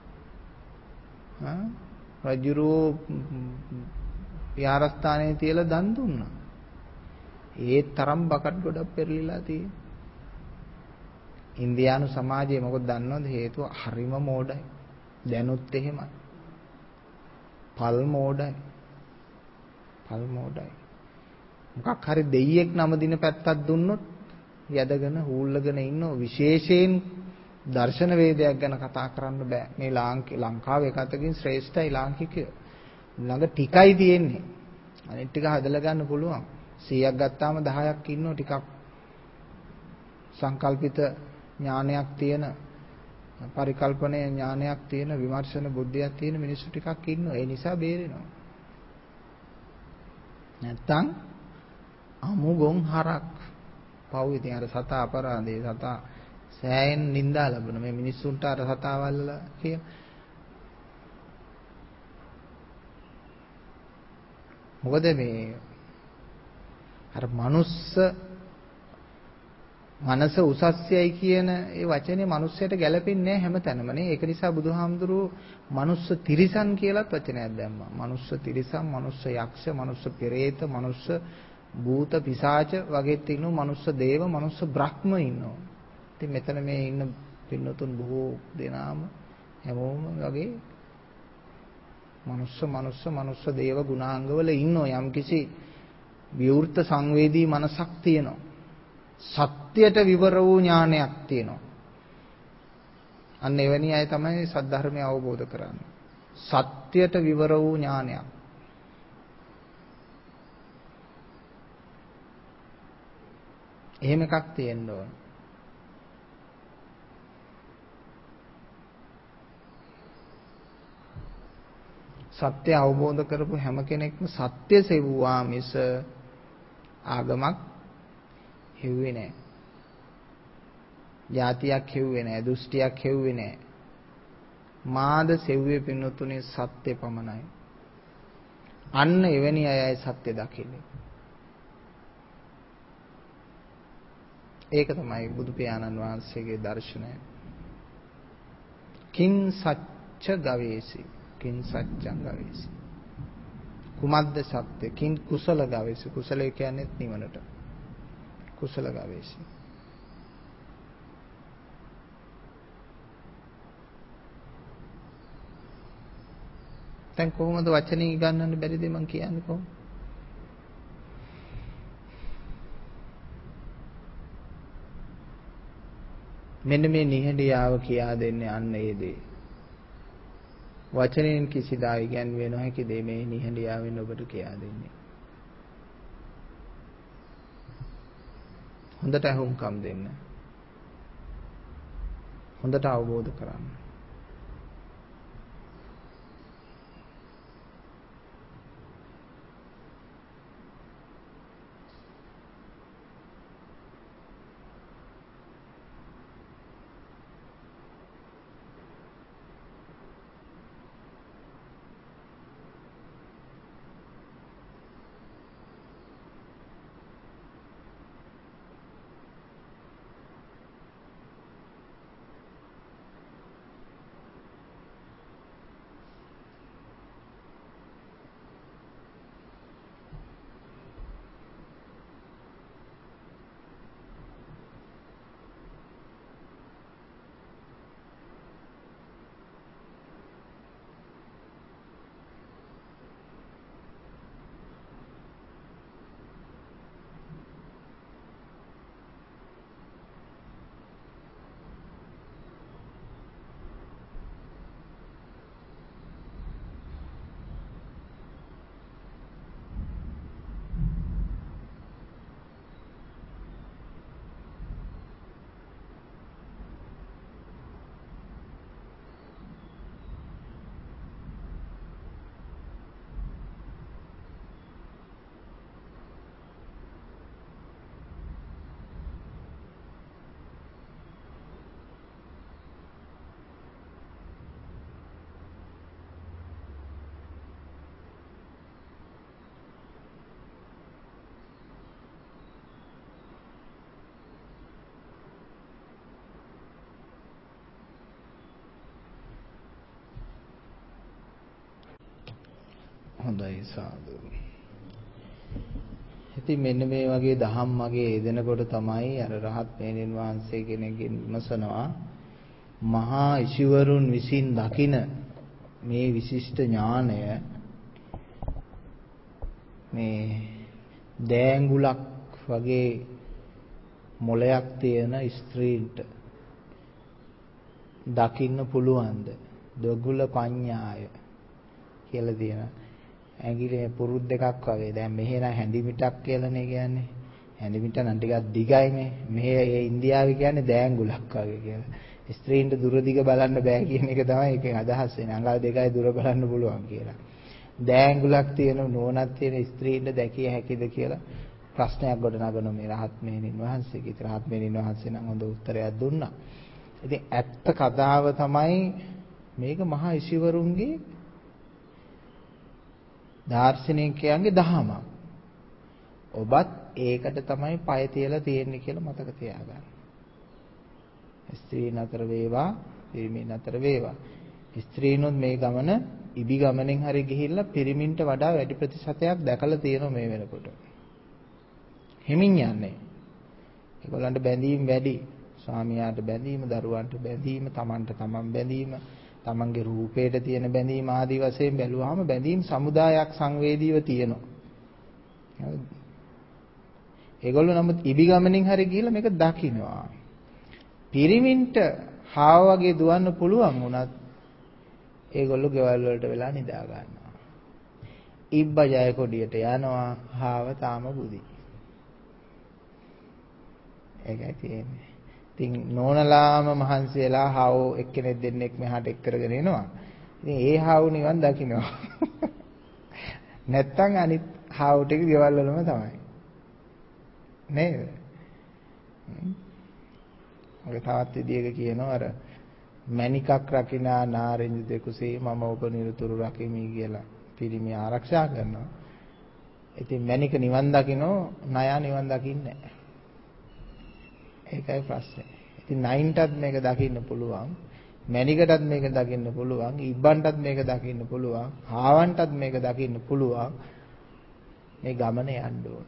A: ආ රජුරෝ විහාරස්ථානයේ තියලා දන් දුන්නා. ඒ තරම් බකට් ගොඩක් පෙරලිලා තියෙන්නේ. ඉන්දියානු සමාජයේ මොකද දන්නවද හේතුව හරිම මෝඩයි. දැනුත් එහෙමයි. පල් මෝඩයි. පල් මෝඩයි. මොකක් හරි දෙයියෙක් නම දින පැත්තක් දුන්නොත් යදගෙන හූල්ලගෙන ඉන්නෝ විශේෂයෙන් දර්ශන වේදයක් ගැන කතා කරන්න බෑ. මේ ලංකාව එක අතකින් ශ්‍රේෂ්ඨයි ලාංකිකයෝ. ළඟ ටිකයි තියෙන්නේ. අනිත් ටික හදලා ගන්න පුළුවන්. සීයක් ගත්තාම දහයක් ඉන්නෝ ටිකක් සංකල්පිත ඥානයක් තියෙන පරිකල්පනයේ ඥානයක් තියෙන විමර්ශන බුද්ධියක් තියෙන මිනිස්සු ටිකක් ඉන්නවා. ඒ නිසා බේරෙනවා. නැත්තම් අමුගොන් හරක් පව් ඉතින් අර සතා අපරාධේ සතා සෑයෙන් නිඳා ලබන මේ මිනිස්සුන්ට අර සතා වල්ලා කියන මොකද මේ අර මනුස්ස මනස උසස්යයි කියන ඒ වචනේ මිනිස්සයට ගැලපෙන්නේ නැහැ හැමතැනම නේ. ඒක නිසා බුදුහාමුදුරුවෝ මනුස්ස තිරිසන් කියලාත් වචනයක් දැම්මා. මනුස්ස තිරිසන්, මනුස්ස යක්ෂ, මනුස්ස පෙරේත, මනුස්ස භූත පිසාච වගේ තියෙන මනුස්ස දේව, මනුස්ස බ්‍රහ්ම ඉන්නවා. ඉතින් මෙතන මේ ඉන්න පින්නතුන් බොහෝ දෙනාම හැමෝම වගේ මනුස්ස මනුස්ස මනුස්ස දේව ගුණාංගවල ඉන්නෝ යම්කිසි විවෘත සංවේදී මනසක් තියෙනවා. සත්‍යයට විවර වූ ඥානයක් තියෙනවා. අන්න එවැනි අය තමයි සද්ධර්මය අවබෝධ කරන්නේ. සත්‍යයට විවර වූ ඥානයක්. එහෙම එකක් තියෙන්න ඕන. සත්‍ය අවබෝධ කරපු හැම කෙනෙක්ම සත්‍ය සෙව්වා මිස ආගමක් හෙව්වේ නැහැ. જાතියක් හෙව්වේ නැහැ, දෘෂ්ටියක් හෙව්වේ නැහැ. මාද සෙව්වේ පින්නතුනේ සත්‍ය පමණයි. අන්න එවැනි අයයි සත්‍ය දකින්නේ. ඒක තමයි බුදු පියාණන් වහන්සේගේ දර්ශනය. කිං සච්ච ගවේසි කිං සච්ඡං ගවේසි. කුමද්ද සත්‍ය? කිං කුසල ගවේසි. කුසලය කියන්නේ නිවනට. කුසල ගවේසි. දැන් කොහොමද වචනේ ගන්නන්න බැරිද මං කියන්නේ කොහොමද? මෙන්න මේ නිහඬියාව කියා දෙන්නේ අන්න ඒ දේ. වචනෙන් කිසිදා ඉගැන්විය නොහැකි දේ මේ නිහඬියාවෙන් ඔබට කියා දෙන්නේ. හොඳට අහුම්කම් දෙන්න. හොඳට අවබෝධ කරගන්න. හොඳයි සාදු. ඉතින් මෙන්න මේ වගේ දහම් මගේ යෙදෙනකොට තමයි අර රහත් මෙහෙණින් වහන්සේ කෙනෙක්ගෙන් විමසනවා මහා ඍෂිවරුන් විසින් දකින මේ විශිෂ්ට ඥානය මේ දෑංගුලක් වගේ මොලයක් තියෙන ස්ත්‍රීන්ට දකින්න පුළුවන්ද? දොගුල පඤ්ඤාය කියලා තියෙනවා. ඇඟිලේ පුරුත් දෙකක් වගේ. දැන් මෙහෙ නම් හැඳිමිටක් කියලානේ කියන්නේ. හැඳිමිට නම් ටිකක් දිගයිනේ. මෙහෙ ඒ ඉන්දියාවේ කියන්නේ දෑංගුලක් වගේ කියලා. ස්ත්‍රීන්ට දුර දිග බලන්න බෑ කියන එක තමයි ඒකෙන් අදහස් වෙන්නේ. අඟල් දෙකයි දුර බලන්න පුළුවන් කියලා. දෑංගුලක් තියෙන නෝනක් තියෙන ස්ත්‍රීන්ට දැකිය හැකිද කියලා ප්‍රශ්නයක් ගොඩනගන මේ රහත් මෙහෙණින් වහන්සේගේ. ඉතින් රහත් මෙහෙණින් වහන්සේ නම් හොඳ උත්තරයක් දුන්නා. ඉතින් ඇත්ත කතාව තමයි මේක මහා ඍෂිවරුන්ගේ දාර්ශනිකයන්ගේ දහමක්. ඔබත් ඒකට තමයි පය තියලා තියෙන්නේ කියලා මතක තියාගන්න. ස්ත්‍රීන් අතර වේවා, පිරිමින් අතර වේවා. ස්ත්‍රීනොත් මේ ගමන ඉබි ගමනෙන් හරි ගිහිල්ලා පිරිමින්ට වඩා වැඩි ප්‍රතිශතයක් දැකලා තියෙනවා මේ වෙනකොට. හිමින් යන්නේ. ඒගොල්ලන්ට බැඳීම් වැඩි. ස්වාමියාට බැඳීම, දරුවන්ට බැඳීම, තමන්ට තමන් බැඳීම, තමන්ගේ රූපයට තියෙන බැඳීම ආදී වශයෙන් බැලුවාම බැඳීම් සමුදායක් සංවේදීව තියෙනවා. ඒගොල්ලෝ නමුත් ඉබි ගමනින් හරි ගිහිල්ලා මේක දකින්නවා. පිරිමින්ට හාව වගේ දුවන්න පුළුවන් වුණත් ඒගොල්ලෝ ගෙවල් වලට වෙලා නිදා ගන්නවා. ඉබ්බා ජය කොඩියට යනවා, හාව තාම බුදි. ඒකයි තියෙන්නේ. ඉතින් නෝනලාම මහන්සි වෙලා හාව එක්කෙනෙක් දෙන්නෙක් මෙහාට එක් කරගෙන එනවා. ඉතින් ඒ හාව නිවන් දකින්නවා. නැත්තම් අනිත් හාව ටික ගෙවල් වලම තමයි. නේද? ඔය තවත් විදියක කියනවා අර මණිකක් රකිනා නාරෙන්ජ දෙකුසේ මම ඔබ නිරතුරු රකිමි කියලා පිරිමි ආරක්ෂා කරනවා. ඉතින් මණික නිවන් දකින්නෝ ණයා නිවන් දකින්නේ නැහැ. ඒකයි ප්‍රශ්නේ. ඉතින් නයින්ටත් මේක දකින්න පුළුවන්. මණිකටත් මේක දකින්න පුළුවන්. ඉබ්බන්ටත් මේක දකින්න පුළුවන්. හාවන්ටත් මේක දකින්න පුළුවන්. මේ ගමන යන්න ඕන.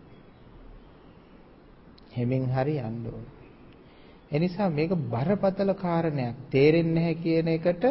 A: හැමින් හරි යන්න ඕන. එනිසා මේක බරපතල කාරණයක්. තේරෙන්නේ නැහැ කියන එකට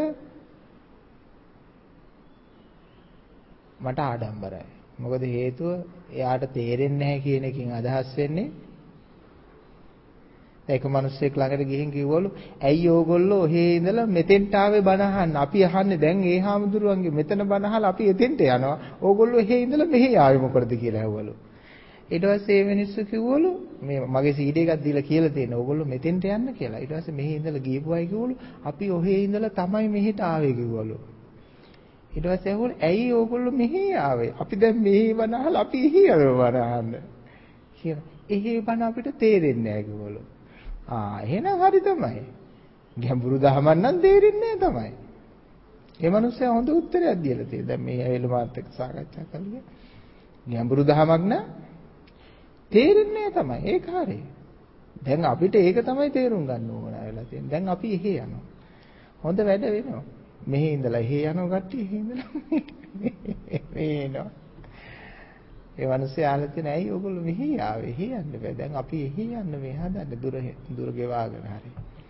A: මට ආඩම්බරයි. මොකද හේතුව එයාට තේරෙන්නේ නැහැ කියන එකකින් අදහස් වෙන්නේ ඒක මිනිස්සෙක් ළඟට ගිහින් කිව්වලු ඇයි ඕගොල්ලෝ ඔහේ ඉඳලා මෙතෙන්ට ආවේ බණ අහන්න. අපි අහන්නේ දැන් ඒ හාමුදුරුවන්ගේ මෙතන බණ අහලා අපි එතෙන්ට යනවා. ඕගොල්ලෝ ඔහේ ඉඳලා මෙහි ආවේ මොකටද කියලා ඇහුවලු. ඊට පස්සේ මේ මිනිස්සු කිව්වලු මේ මගේ සීඩී එකක් දීලා කියලා තියෙනවා. ඕගොල්ලෝ මෙතෙන්ට යන්න කියලා. ඊට පස්සේ මෙහි ඉඳලා ගිහපු අය කිව්වලු අපි ඔහේ ඉඳලා තමයි මෙහෙට ආවේ කිව්වලු. ඊට පස්සේ ඇහුවලු ඇයි ඕගොල්ලෝ මෙහි ආවේ? අපි දැන් මෙහි බණ අහලා අපි එහි යනවා බණ අහන්න. කියලා. එහි බණ අපිට තේරෙන්නේ නැහැ කිව්වලු. ආ එහෙනම් හරි තමයි. ගැඹුරු දහමක් නම් තේරෙන්නේ නැහැ තමයි. ඒ මනුස්සයා හොඳ උත්තරයක් දීලා තියෙනවා. දැන් මේ ඇවිල්ලා මාත් එක්ක සාකච්ඡා කරලා ගැඹුරු දහමක් නම් තේරෙන්නේ නැහැ තමයි. ඒක හරි. දැන් අපිට ඒක තමයි තේරුම් ගන්න ඕන වෙලා තියෙන්නේ. දැන් අපි එහෙ යනවා. හොඳ වැඩ වෙනවා. මෙහි ඉඳලා එහෙ යනවා කට්ටිය එහෙ ඉඳලා මේ එනවා. ඒ මිනිස්සේ ආලා තියෙන ඇයි ඔයගොල්ලෝ මෙහි ආවේ? එහෙ යන්න බෑ. දැන් අපි එහෙ යන්න මේ හදන්නේ දුර දුර ගෙවාගෙන හරි.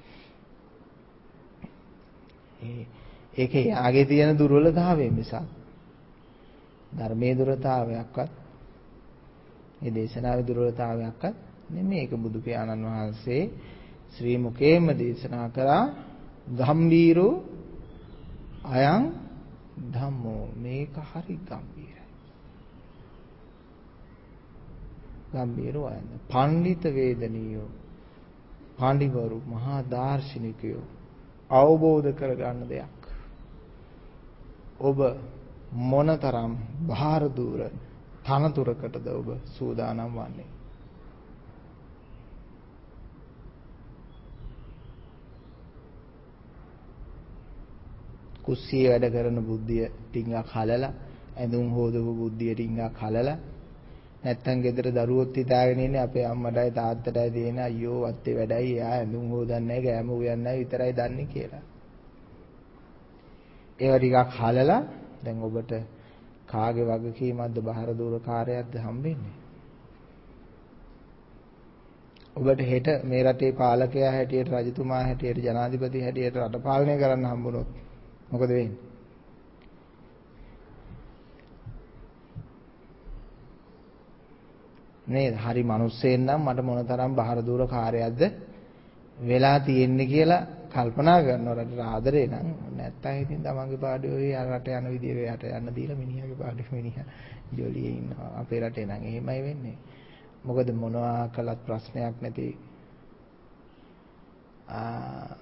A: ඒ ඒකේ ආගේ තියෙන දුර්වලතාවය නිසා ධර්මයේ දුර්වලතාවයක්වත් මේ දේශනාවේ දුර්වලතාවයක්වත් නෙමෙයි. ඒක බුදු පියාණන් වහන්සේ ශ්‍රී මුකේම දේශනා කරා ගම්බීරෝ අයං ධම්මෝ. මේක හරි ගම්බීරයි. ගම්බීරෝ අයං පඬිත වේදනීයෝ පඬිවරු මහා දාර්ශනිකයෝ අවබෝධ කරගන්න දෙයක්. ඔබ මොනතරම් බාහිර දూరు තනතුරකටද ඔබ සූදානම් වන්නේ? කුස්සියේ වැඩ කරන බුද්ධිය ටිකක් හලලා, ඇඳුම් හොදපු බුද්ධිය ටිකක් හලලා, නැත්තම් ගෙදර දරුවොත් හිතාගෙන ඉන්නේ අපේ අම්මටයි තාත්තටයි දෙන අයියෝ වත්තේ වැඩයි, එයා ඇඳුම් හොදන්නේ නැහැ, ගෑම උයන්නේ නැහැ විතරයි දන්නේ කියලා. ඒවා ටිකක් හලලා දැන් ඔබට කාගේ වගකීමක්ද බාහිර දూరు කාර්යයක්ද හම්බෙන්නේ? ඔබට හෙට මේ රටේ පාලකයා හැටියට, රජතුමා හැටියට, ජනාධිපති හැටියට රට පාලනය කරන්න හම්බුනොත් මොකද වෙන්නේ? නේද? හරි මිනිස්සෙන් නම් මට මොනතරම් බාහිර දూరు කාර්යයක්ද වෙලා තියෙන්නේ කියලා කල්පනා කරනවා. රටට ආදරේ නම් නැත්තම් ඉතින් තමන්ගේ පාඩුවේ අර රට යන විදිහට යට යන්න දීලා මිනිහාගේ පාඩුවේ මිනිහා ජොලියේ ඉන්නවා. අපේ රටේ නම් එහෙමයි වෙන්නේ. මොකද මොනවා කළත් ප්‍රශ්නයක් නැති ආ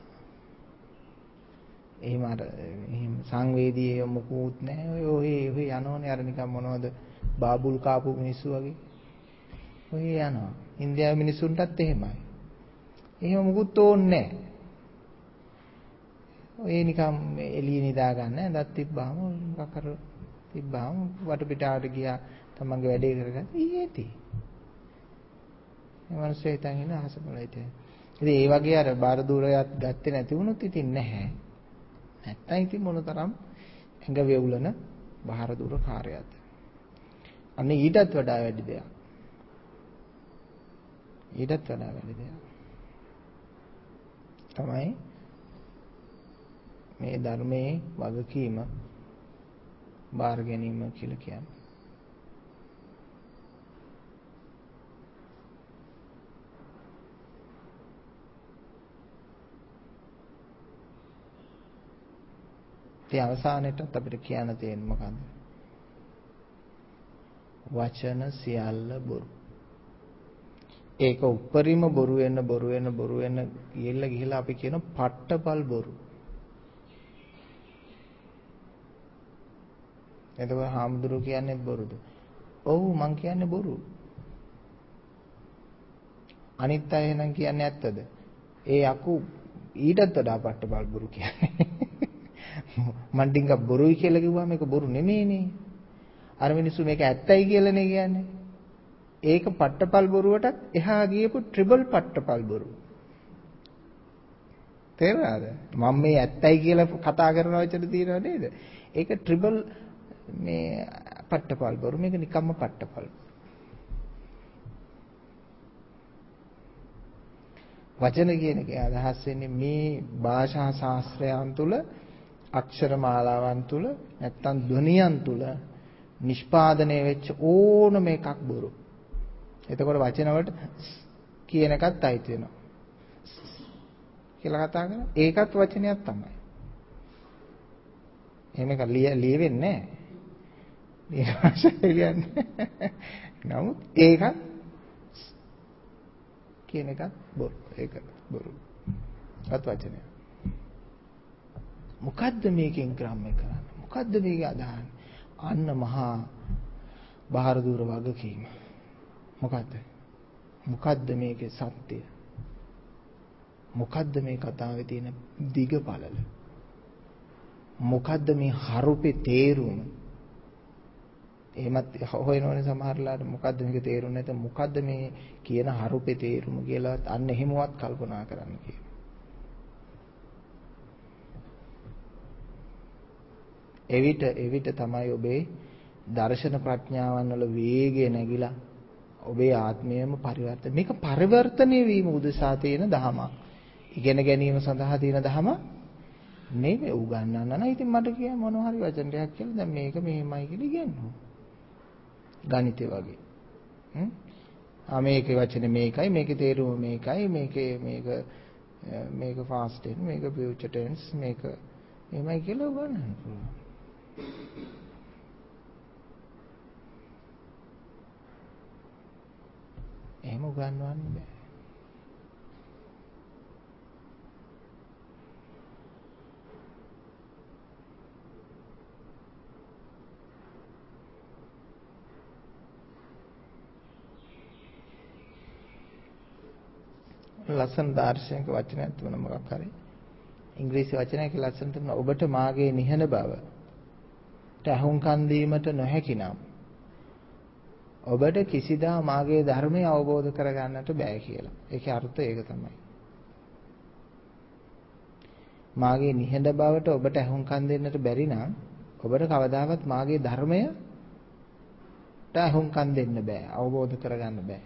A: එහෙම අර එහෙම සංවේදී මොකුත් නැහැ. ඔය ඔය ඔය යනෝනේ අර නිකන් මොනවද බාබුල් කාපු මිනිස්සු වගේ. ඔය යනවා. ඉන්දියාවේ මිනිස්සුන්ටත් එහෙමයි. එහෙම මොකුත් ඕනේ නැහැ. ඔය නිකන් එළිය නිදා ගන්න ඇඳක් තිබ්බාම මොකක් කර තිබ්බාම වටපිටාවට ගියා තමන්ගේ වැඩේ කරගන්න ඊයේති. මේ මිනිස්සු හිතන් ඉන්න අහසපොළයිද. ඉතින් ඒ වගේ අර බාහිර දూరుයක් ගත්තේ නැති වුණොත් ඉතින් නැහැ. නැත්තම් ඉතින් මොනතරම් ඇඟ වේවුලන බාහිර දూరు කාර්යයක්ද. අන්න ඊටත් වඩා වැඩි දෙයක්. ඊටත් වඩා වැඩි දෙයක්. තමයි මේ ධර්මයේ වගකීම බාර ගැනීම කියලා කියන්නේ. ඒ අවසානයේටත් අපිට කියන්න තියෙන්නේ මොකද්ද? වචන සියල්ල බොරු. ඒක උපරිම බොරු වෙන බොරු වෙන බොරු වෙන ගිහිල්ලා ගිහිල්ලා අපි කියන පට්ටපල් බොරු. එතකොට හාමුදුරුවෝ කියන්නේ බොරුද? ඔව් මං කියන්නේ බොරු. අනිත් අය එහෙනම් කියන්නේ ඇත්තද? ඒ අකු ඊටත් වඩා පට්ටපල් බොරු කියන්නේ. මං ටිකක් බොරුයි කියලා කිව්වම මේක බොරු නෙමෙයිනේ. අර මිනිස්සු මේක ඇත්තයි කියලානේ කියන්නේ. ඒක පට්ටපල් බොරුවටත් එහා ගියපු ට්‍රිබල් පට්ටපල් බොරු. තේරුණාද? මම මේ ඇත්තයි කියලා කතා කරන වචන තියෙනව නේද? ඒක ට්‍රිබල් මේ පට්ටපල් බොරු. මේක නිකම්ම පට්ටපල්. වචන කියන එකේ අදහස් වෙන්නේ මේ භාෂා ශාස්ත්‍රයන් තුල, අක්ෂර මාලාවන් තුල, නැත්තම් ධ්වනියන් තුල නිෂ්පාදනය වෙච්ච ඕනම එකක් බොරු. එතකොට වචන වලට කියන එකත් අයිති වෙනවා. කියලා කතා කරා. ඒකත් වචනයක් තමයි. එහෙම එක ලියෙන්නේ නැහැ. නමුත් ඒකත් කියන එකත් බොරු. ඒක බොරු. අත් වචනය. මොකද්ද මේකෙන් ග්‍රාම්‍ය කරන්නේ? මොකද්ද මේක අදහන්නේ? අන්න මහා බාහිර දూరు වගකීම. මොකද්ද? මොකද්ද මේකේ සත්‍යය? මොකද්ද මේ කතාවේ තියෙන දිග පළල? මොකද්ද මේ හරුපේ තේරුම? එහෙමත් හොයනෝනේ සමහරලාට මොකද්ද මේක තේරුම් නැත මොකද්ද මේ කියන හරුපේ තේරුම කියලා අන්න එහෙමවත් කල්පනා කරන්න කියලා. එවිට එවිට තමයි ඔබේ දර්ශන ප්‍රඥාවන් වල වේගය නැగిලා ඔබේ ආත්මයම පරිවර්තන. මේක පරිවර්තනය වීම උදෙසා තියෙන දහමක්. ඉගෙන ගැනීම සඳහා තියෙන දහම නෙමෙයි උගන්වන්න නම් ඉතින් මට කිය මොනවා හරි වචන ටිකක් කියලා දැන් මේක මෙහෙමයි කියලා ඉගෙනනවා. ගණිතය වගේ. හ්ම්. ආ මේකේ වචනේ මේකයි මේකේ තේරුම මේකයි මේකේ මේක මේක fast tense මේක future tense මේක එහෙමයි කියලා උගන්වන්න පුළුවන්. එහෙම උගන්වන්න බෑ. ලස්සන දාර්ශනික වචනයක් තිබුණා මොකක් හරි. ඉංග්‍රීසි වචනයක ලස්සන තිබුණා ඔබට මාගේ නිහඬ බව තහුම්කන් දීමට නොහැකි නම් ඔබට කිසිදා මාගේ ධර්මය අවබෝධ කරගන්නට බෑ කියලා. ඒකේ අර්ථය ඒක තමයි. මාගේ නිහඬ බවට ඔබට අහුම්කන් දෙන්නට බැරි නම් ඔබට කවදාවත් මාගේ ධර්මයට අහුම්කන් දෙන්න බෑ. අවබෝධ කරගන්න බෑ.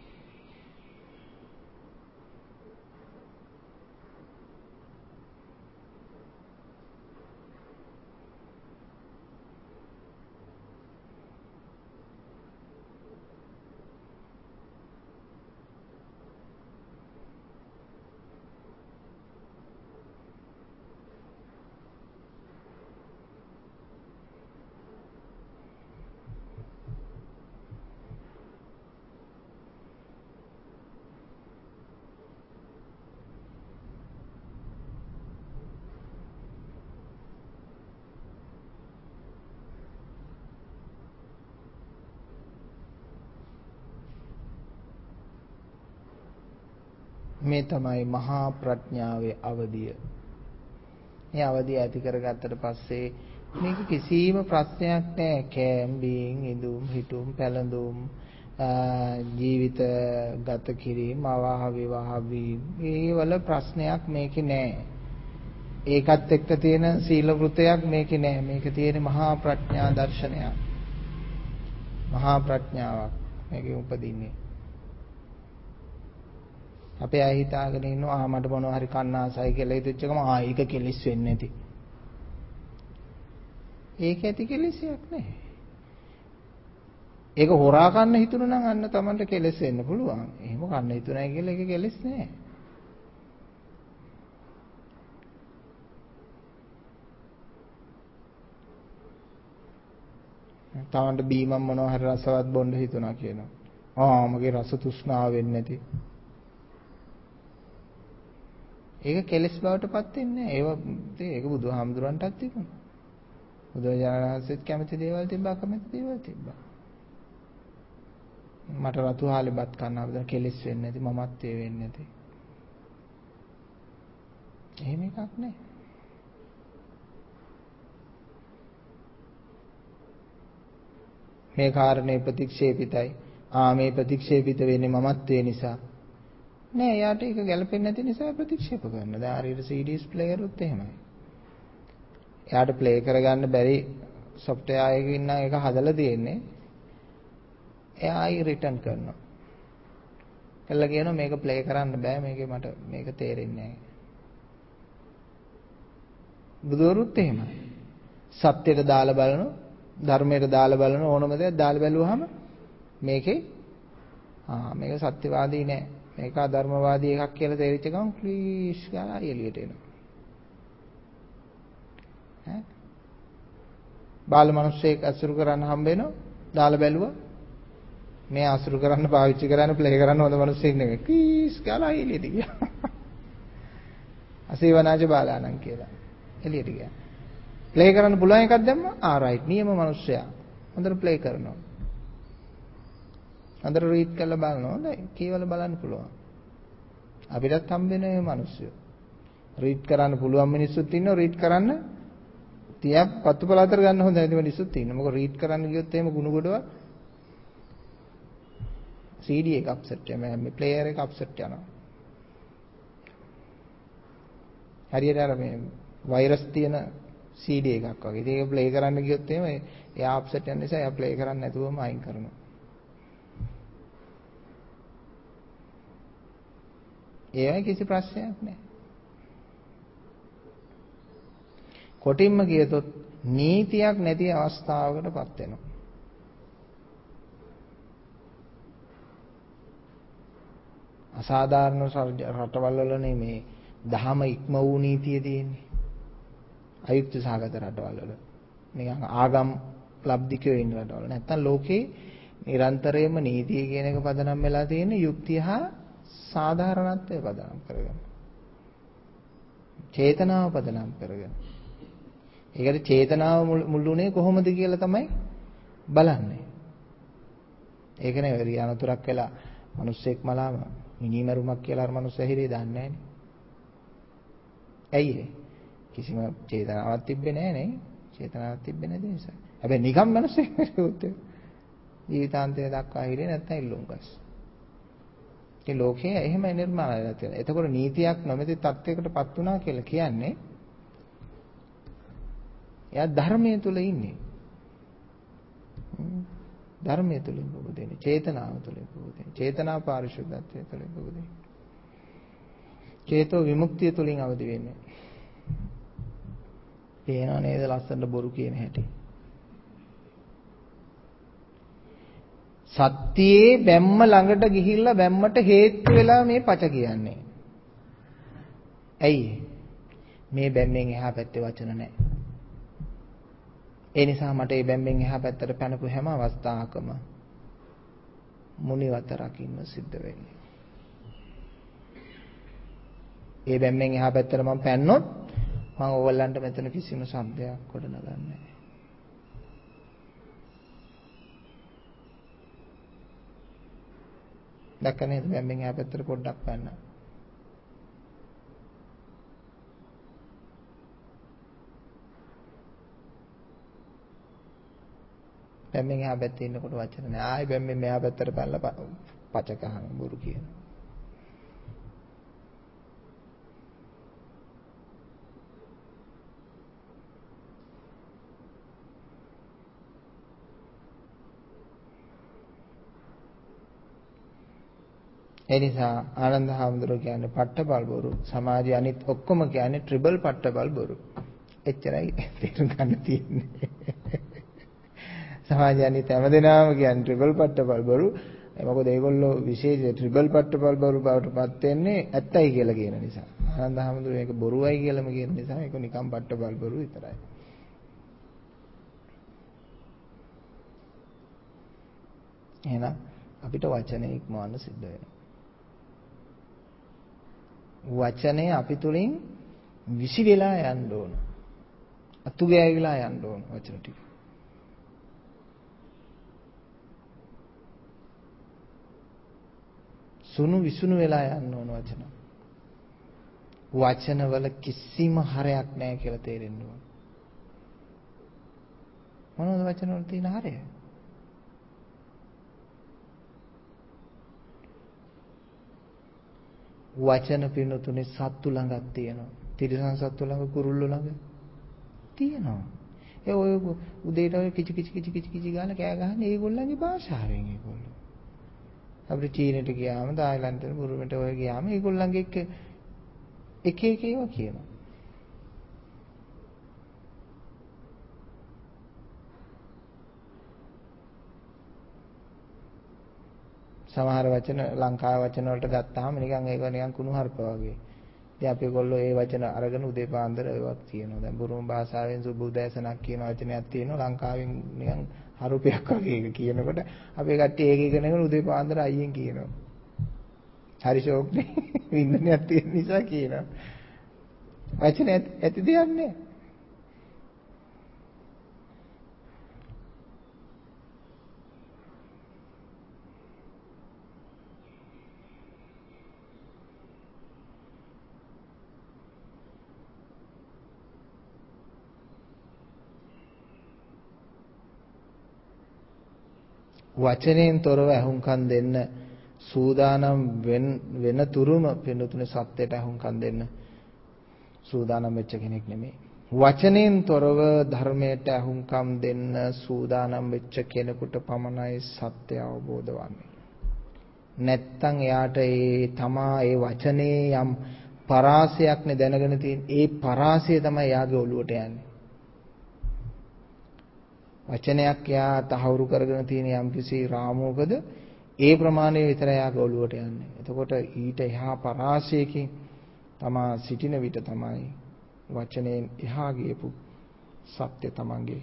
A: මේ තමයි මහා ප්‍රඥාවේ අවදිය. මේ අවදිය ඇති කරගත්තට පස්සේ මේක කිසිම ප්‍රශ්නයක් නැහැ. කෑම් බීම් ඉදුම් හිටුම් පැළඳුම් ජීවිත ගත කිරීම අවහ විවාහ වීම මේ වල ප්‍රශ්නයක් මේකේ නැහැ. ඒකත් එක්ක තියෙන සීල වෘතයක් මේකේ නැහැ. මේක තියෙන මහා ප්‍රඥා දර්ශනයක්. මහා ප්‍රඥාවක් මේකේ උපදින්නේ. අපේ අය හිතාගෙන ඉන්නවා ආ මට මොනවා හරි කන්න ආසයි කියලා හිතෙච්ච ගම ආ ඒක කෙලිස් වෙන්නේ නැති. ඒක ඇති කෙලිසයක් නෑ. ඒක හොරා කන්න හිතුණා නම් අන්න Tamanට කෙලස් වෙන්න පුළුවන්. එහෙම කන්න හිතුණයි කියලා ඒක කෙලස් නෑ. Tamanට බීමම් මොනවා හරි රසවත් බොන්න හිතුණා කියනවා. ආ මගේ රස තෘෂ්ණාව වෙන්නේ නැති. ඒක කෙලස් බවට පත් වෙන්නේ නැහැ. ඒව ඒක බුදුහාමුදුරන්ටත් තිබුණා. බුදුරජාණන් වහන්සේත් කැමති දේවල් තිබ්බා කැමති දේවල් තිබ්බා. මට රතු හාලේ බත් කන්න අපිට කෙලස් වෙන්නේ නැති මමත් ඒ වෙන්නේ නැති. එහෙම එකක් නැහැ. මේ කාරණේ ප්‍රතික්ෂේපිතයි. ආ මේ ප්‍රතික්ෂේපිත වෙන්නේ මමත් ඒ නිසා. නෑ යාට ඒක ගැලපෙන්නේ නැති නිසා ප්‍රතික්ෂේප කරනවා. දැන් හරියට සී ඩීස් ප්ලේයර් උත් එහෙමයි. එයාට ප්ලේ කරගන්න බැරි software එකකින් නම් ඒක හදලා තියෙන්නේ. එයා ආයි රිටර්න් කරනවා. කළා කියනවා මේක ප්ලේ කරන්න බෑ මේකේ මට මේක තේරෙන්නේ නෑ. බුදුවරුත් එහෙමයි. සත්‍යයට දාලා බලනවා, ධර්මයට දාලා බලනවා ඕනම දෙයක් දාලා බැලුවාම මේකේ ආ මේක සත්‍යවාදී නෑ. මේක අධර්මවාදී එකක් කියලා තේරිච්ච ගමන් ප්ලීස් ගාලා එළියට එනවා. ඈ බාල මිනිස්සෙක් අසුරු කරන්න හම්බ වෙනවා. දාලා බැලුවා. මේ අසුරු කරන්න පාවිච්චි කරන්න ප්ලේ කරන්න හොඳ මිනිස්සෙක් නෙමෙයි. ප්ලීස් ගාලා එළියට ගියා. අසේවනාජ බාලානම් කියලා. එළියට ගියා. ප්ලේ කරන්න පුළුවන් එකක් දැම්මා. ආ රයිට් නියම මිනිස්සයා. හොඳට ප්ලේ කරනවා. හොඳට රීඩ් කරලා බලනවා. හොඳයි. කීවල බලන්න පුළුවන්. අපිටත් හම්බ වෙන මේ මිනිස්සු. රීඩ් කරන්න පුළුවන් මිනිස්සුත් ඉන්නවා. රීඩ් කරන්න තියක් පත්තු පළාතර ගන්න හොඳ නැති මිනිස්සුත් ඉන්නවා. මොකද රීඩ් කරන්න ගියොත් එහෙම ගුණ ගොඩව සී ඩී එක අප්සෙට් වෙනවා. මේ ප්ලේයර් එක අප්සෙට් යනවා. හරියට අර මේ වෛරස් තියෙන සී ඩී එකක් වගේ. ඉතින් ඒක ප්ලේ කරන්න ගියොත් එහෙම එයා අප්සෙට් යන නිසා එයා ප්ලේ කරන්නේ නැතුවම අයින් කරනවා. ඒවයි කිසි ප්‍රශ්නයක් නැහැ. කොටින්ම කියතොත් නීතියක් නැති අවස්ථාවකටපත් වෙනවා. අසාධාරණ රටවල් වලනේ මේ දහම ඉක්ම වූ නීතිය තියෙන්නේ. අයුක්ති සහගත රටවල් වල. නිකන් ආගම් ලබ්ධිකයෝ ඉන්න රටවල. නැත්තම් ලෝකේ නිරන්තරයෙන්ම නීතිය කියන එක පදනම් වෙලා තියෙන්නේ යුක්තිය හා සාධාරණත්වය පදනම් කරගෙන. චේතනාව පදනම් කරගෙන. ඒකට චේතනාව මුල්ුණේ කොහොමද කියලා තමයි බලන්නේ. ඒකනේ රියානතුරක් වෙලා මිනිස්සෙක් මලාම මිනිමරුමක් කියලා අර මිනිස්සු හිරේ දාන්නේ නැහනේ. ඇයි ඒ? කිසිම චේතනාවක් තිබ්බේ නැහැ නේ. චේතනාවක් තිබ්බේ නැති නිසා. හැබැයි නිකම් මිනිස්සෙක් නෙවෙයි. ජීවිතාන්තය දක්වා හිරේ නැත්තම් ඉල්ලුම්කස්. ඒ ලෝකයේ එහෙම නිර්මාණය වෙලා තියෙනවා. එතකොට නීතියක් නොමැති තත්යකටපත් වුණා කියලා කියන්නේ එයා ධර්මයේ තුල ඉන්නේ. ධර්මයේ තුලින් පොබදෙන්නේ. චේතනාව තුලින් පොබදෙන්නේ. චේතනා පාරිශුද්ධත්වය තුලින් පොබදෙන්නේ. චේතෝ විමුක්තිය තුලින් අවදි වෙන්නේ. පේනව නේද ලස්සනට බොරු කියන හැටි. සත්‍යයේ බැම්ම ළඟට ගිහිල්ලා බැම්මට හේතු වෙලා මේ පච කියන්නේ. ඇයි? මේ බැම්මෙන් එහා පැත්තේ වචන නැහැ. ඒ නිසා මට මේ බැම්මෙන් එහා පැත්තට පැනපු හැම අවස්ථාවකම මුනිවත රකින්න සිද්ධ වෙන්නේ. ඒ බැම්මෙන් එහා පැත්තට මම පැන්නොත් මම ඕගොල්ලන්ට මෙතන කිසිම શબ્දයක් ගොඩනගන්නේ නැහැ. දැක්ක නේද බැම්මෙන් එහා පැත්තට පොඩ්ඩක් පැන්න. බැම්මෙන් එහා පැත්තේ ඉන්නකොට වචන නෑ. ආයෙ බැම්මෙන් මෙහා පැත්තට පැනලා පච කහන බොරු කියන. ඒ නිසා ආනන්ද හාමුදුරුවෝ කියන්නේ පට්ටබල් බොරු. සමාජයේ අනිත් ඔක්කොම කියන්නේ ට්‍රිබල් පට්ටබල් බොරු. එච්චරයි තේරුම් ගන්න තියෙන්නේ. සමාජයේ අනිත් හැමදෙනාම කියන්නේ ට්‍රිබල් පට්ටබල් බොරු. මොකද ඒගොල්ලෝ විශේෂ ට්‍රිබල් පට්ටබල් බොරු බවට පත් වෙන්නේ ඇත්තයි කියලා කියන නිසා. ආනන්ද හාමුදුරුවෝ මේක බොරුවයි කියලාම කියන නිසා ඒක නිකම් පට්ටබල් බොරු විතරයි. එහෙනම් අපිට වචනේ ඉක්මවන්න සිද්ධ වෙනවා. වචනේ අපි තුලින් විසි වෙලා යන්න ඕන. අතු ගෑවිලා යන්න ඕන වචන ටික. සුණු විසුණු වෙලා යන්න ඕන වචන. වචන වල කිසිම හරයක් නැහැ කියලා තේරෙන්න ඕන. මොනවද වචන වල තියෙන හරය? වචන පින්නතුනේ සත්තු ළඟක් තියෙනවා. තිරිසන් සත්තු ළඟ කුරුල්ලෝ ළඟ තියෙනවා. ඒ ඔය උදේට ඔය කිචි කිචි කිචි කිචි කිචි ගාලා කෑ ගහන්නේ ඒගොල්ලන්ගේ භාෂාවෙන් ඒගොල්ලෝ. අපිට චීනෙට ගියාම තායිලන්තෙට බුරුමෙට ඔය ගියාම ඒගොල්ලන්ගේ එක එක එක ඒවා කියනවා. සමහර වචන ලංකාවේ වචන වලට ගත්තාම නිකන් ඒක නිකන් කුණුහරුප වගේ. ඉතින් අපි ඒගොල්ලෝ ඒ වචන අරගෙන උදේ පාන්දර ඒවත් කියනවා. දැන් බුරුම භාෂාවෙන් සුබුදෑසනක් කියන වචනයක් තියෙනවා. ලංකාවෙන් නිකන් හරුපයක් වගේ ඒක කියනකොට අපේ කට්ටිය ඒක ඉගෙනගෙන උදේ පාන්දර අයියෙන් කියනවා. හරි ෂෝක් නේ. වින්දනයක් තියෙන නිසා කියනවා. වචන ඇති දෙයක් නෑ. වචනයෙන් තොරව අහුම්කම් දෙන්න සූදානම් වෙන වෙන තුරුම පින්නතුනේ සත්‍යයට අහුම්කම් දෙන්න සූදානම් වෙච්ච කෙනෙක් නෙමෙයි. වචනයෙන් තොරව ධර්මයට අහුම්කම් දෙන්න සූදානම් වෙච්ච කෙනෙකුට පමණයි සත්‍ය අවබෝධ වන්නේ. නැත්තම් එයාට ඒ තමා ඒ වචනේ යම් පරාසයක්නේ දැනගෙන තියෙන ඒ පරාසය තමයි එයාගේ ඔළුවට යන්නේ. වචනයක් යා තහවුරු කරගෙන තියෙන යම්කිසි රාමුවකද ඒ ප්‍රමාණය විතරයි යාගේ ඔළුවට යන්නේ. එතකොට ඊට එහා පරාසයකින් තමා සිටින විට තමයි වචනයෙන් එහා ගියපු සත්‍ය තමන්ගේ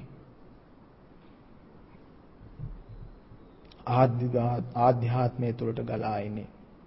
A: ආධ්‍යාත්මය තුළට ගලා එන්නේ.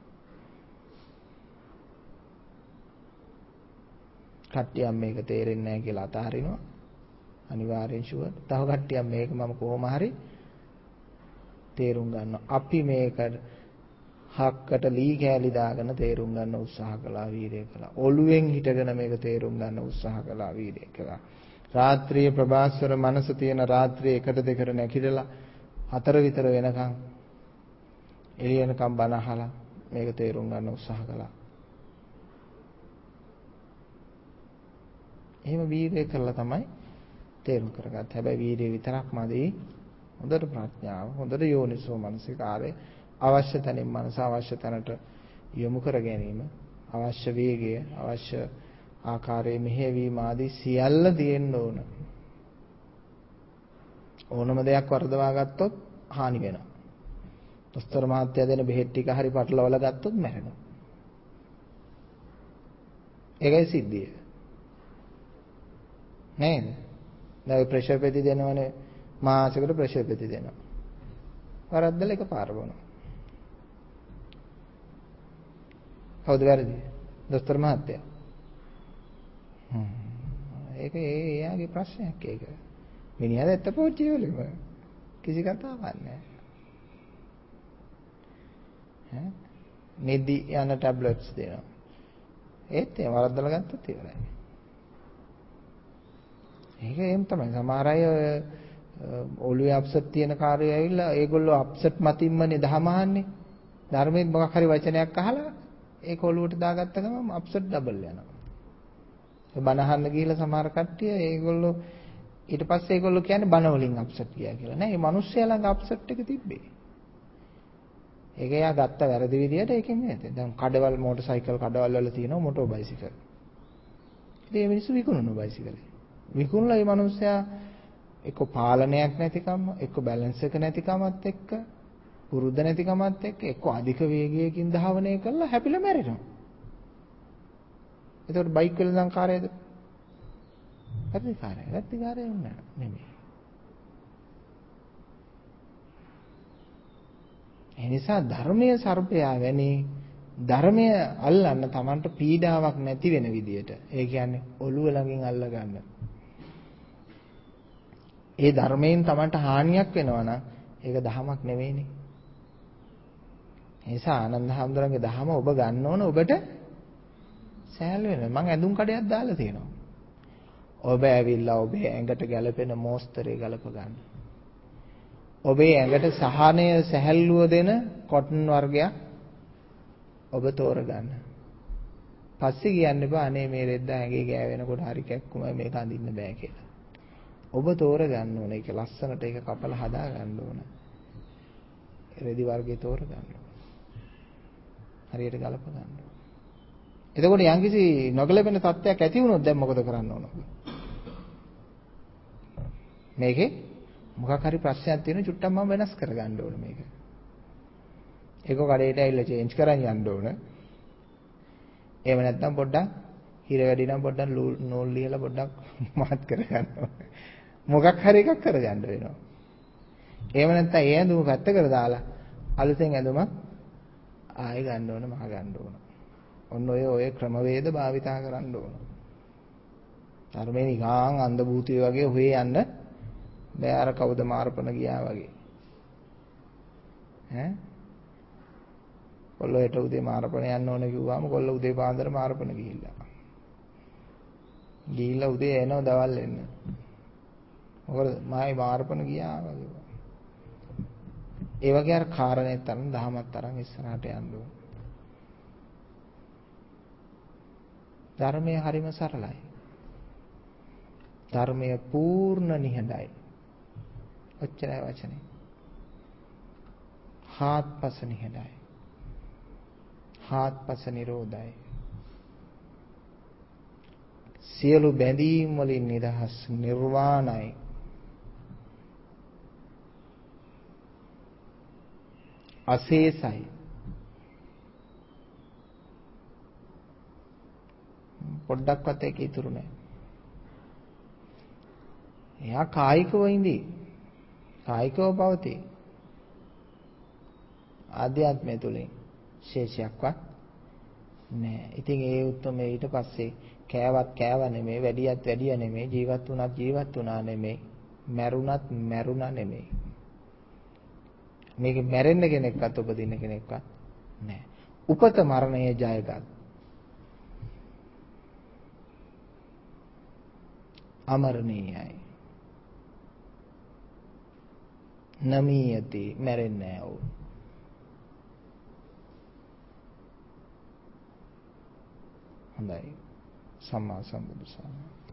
A: කට්ටියක් මේක තේරෙන්නේ නැහැ කියලා අතහරිනවා. අනිවාර්යෙන් ෂුවර්. තව කට්ටියක් මේක මම කොහොම හරි තේරුම් ගන්නවා. අපි මේක හක්කට ලී කෑලි දාගෙන තේරුම් ගන්න උත්සාහ කළා, වීර්යය කළා. ඔළුවෙන් හිටගෙන මේක තේරුම් ගන්න උත්සාහ කළා, වීර්යය කළා. රාත්‍රියේ ප්‍රභාස්වර මනස තියෙන රාත්‍රියේ එකට දෙකට නැකිටලා හතර විතර වෙනකන් එළිය වෙනකන් බණ අහලා මේක තේරුම් ගන්න උත්සාහ කළා. එහෙම වීර්යය කළා තමයි තේරුම් කරගත්ත. හැබැයි වීර්යය විතරක්මදි හොඳට ප්‍රඥාව, හොඳට යෝනිසෝ මනසිකාරය අවශ්‍ය තැනින් මනස අවශ්‍ය තැනට යොමු කර ගැනීම, අවශ්‍ය වේගය, අවශ්‍ය ආකාරයේ මෙහෙවීම ආදී සියල්ල තියෙන්න ඕන. ඕනම දෙයක් වර්ධවා ගත්තොත් හානි වෙනවා. දොස්තර මහත්තයා දෙන බෙහෙත් ටික හරි පටලවලා ගත්තොත් මැරෙනවා. ඒකයි සිද්ධිය. නේද? දැන් ප්‍රෙෂර් පෙති දෙනවනේ මාසෙකට ප්‍රෙෂර් පෙති දෙනවා. වරද්දලා එකපාර බොනවා. කවුද වැරදි? දොස්තර මහත්තයා. හ්ම්. ඒක ඒ එයාගේ ප්‍රශ්නයක් ඒක. මිනිහා දැත්ත පොච්චි වලම කිසි කතාවක් නැහැ. ඈ නිදි යන ටැබ්ලට්ස් දෙනවා. ඒත් ඒ වරද්දලා ගත්තොත් ඉවරයි. ඒක එහෙම තමයි. සමහර අය ඔළුවේ අප්සෙට් තියෙන කාර්යය ඇවිල්ලා ඒගොල්ලෝ අප්සෙට් මතින්මනේ දහම අහන්නේ. ධර්මයෙන් මොකක් හරි වචනයක් අහලා ඒක ඔළුවට දාගත්ත ගමන් අප්සෙට් ඩබල් යනවා. ඒ බණ අහන්න ගිහිල්ලා සමහර කට්ටිය ඒගොල්ලෝ ඊට පස්සේ ඒගොල්ලෝ කියන්නේ බණ වලින් අප්සෙට් ගියා කියලා. නෑ, මේ මිනිස්සයා ළඟ අප්සෙට් එක තිබ්බේ. ඒක එයා ගත්ත වැරදි විදියට ඒකෙන් නේද? දැන් කඩවල් මෝටර් සයිකල් කඩවල් වල තියෙනවා මොටෝ බයිසිකල්. ඉතින් මේ මිනිස්සු විකුණන බයිසිකල්. විකුණලා මේ මිනිස්සයා එක්ක පාලනයක් නැතිකම, එක්ක බැලන්ස් එක නැතිකමත් එක්ක, පුරුද්ද නැතිකමත් එක්ක, එක්ක අධික වේගයකින් ධාවනය කරලා හැපිලා මැරෙනවා. එතකොට බයික් වල නම් කාර්යයද? වැරදිකාරය. වැරදිකාරය නෙමෙයි. ඒ නිසා ධර්මයේ සර්පයා වැනි ධර්මය අල්ලන්න Tamanට පීඩාවක් නැති වෙන විදියට. ඒ කියන්නේ ඔළුව ළඟින් අල්ල ගන්න. ඒ ධර්මයෙන් Tamanට හානියක් වෙනවා නම් ඒක දහමක් නෙවෙයිනේ. ඒ නිසා ආනන්ද හැඳුනගේ දහම ඔබ ගන්න ඕන ඔබට සෑහළු වෙනවා. මම ඇඳුම් කඩයක් දාලා තියෙනවා. ඔබ ඇවිල්ලා ඔබේ ඇඟට ගැළපෙන මෝස්තරේ ගලප ගන්න. ඔබේ ඇඟට සහනය සැහැල්ලුව දෙන කොටන් වර්ගයක් ඔබ තෝරගන්න. පස්සේ කියන්න එපා අනේ මේ රෙද්ද ඇඟේ ගෑවෙනකොට හරි කැක්කුමයි මේක අඳින්න බෑ කියලා. ඔබ තෝරගන්න ඕන. ඒක ලස්සනට ඒක කපලා හදා ගන්න ඕන. රෙදි වර්ගය තෝරගන්න ඕන. හරියට ගලප ගන්න ඕන. එතකොට යම්කිසි නොගැලපෙන තත්ත්වයක් ඇති වුණොත් දැන් මොකද කරන්න ඕන? මේකේ මොකක් හරි ප්‍රශ්නයක් තියෙන චුට්ටක් මම වෙනස් කරගන්න ඕන මේක. ඒක කඩේට ඇවිල්ලා චේන්ජ් කරන් යන්න ඕන. එහෙම නැත්නම් පොඩ්ඩක් හිර වැඩි නම් පොඩ්ඩක් නූල් ලියලා පොඩ්ඩක් මාත් කරගන්න ඕන. මොකක් හරි එකක් කරගන්න වෙනවා. එහෙම නැත්නම් ඒ ඇඳුම පැත්තකට දාලා අලුතෙන් ඇඳුමක් ආයෙ ගන්න ඕන මහ ගන්න ඕන. ඔන්න ඔය ඔය ක්‍රමවේද භාවිතා කරන්න ඕන. ධර්මයේ නිකං අන්ධ භූතිය වගේ හොේ යන්න බෑ අර කවුද මාරපන ගියා වගේ. ඈ කොල්ලට උදේ මාරපන යන්න ඕන කිව්වම කොල්ල උදේ පාන්දර මාරපන ගිහිල්ලා. ගිහිල්ලා උදේ එනවා දවල් එන්න. මොකද මායි මාරපන ගියා වගේ. ඒ වගේ අර කාරණේ තරම් දහමත් තරම් ඉස්සරහට යන්න ඕන. ධර්මයේ හරිම සරලයි. ධර්මයේ පූර්ණ නිහඬයි. ඔච්චරයි වචනේ. හාත්පස නිහඬයි. හාත්පස නිරෝධයි. සියලු බැඳීම් වලින් නිදහස් නිර්වාණයි. අශේෂයි. පොඩ්ඩක්වත් ඒක ඉතුරු නැහැ. එයා කායිකව ඉඳී. කායිකව පවතී. ආධ්‍යාත්මය තුලින් ශේෂයක්වත් නැහැ. ඉතින් ඒ උත්තරම ඊට පස්සේ කෑවත් කෑව නෙමෙයි, වැඩියත් වැඩිය නෙමෙයි, ජීවත් වුණත් ජීවත් වුණා නෙමෙයි, මැරුණත් මැරුණා නෙමෙයි. මේක මැරෙන්න කෙනෙක්වත් උපදින්න කෙනෙක්වත් නැහැ. උපත මරණය ජයගත්. අමරණීයයි. නමීයති මැරෙන්නේ නැහැ ඔව්. හොඳයි. සම්මා සම්බුදු සරණයි.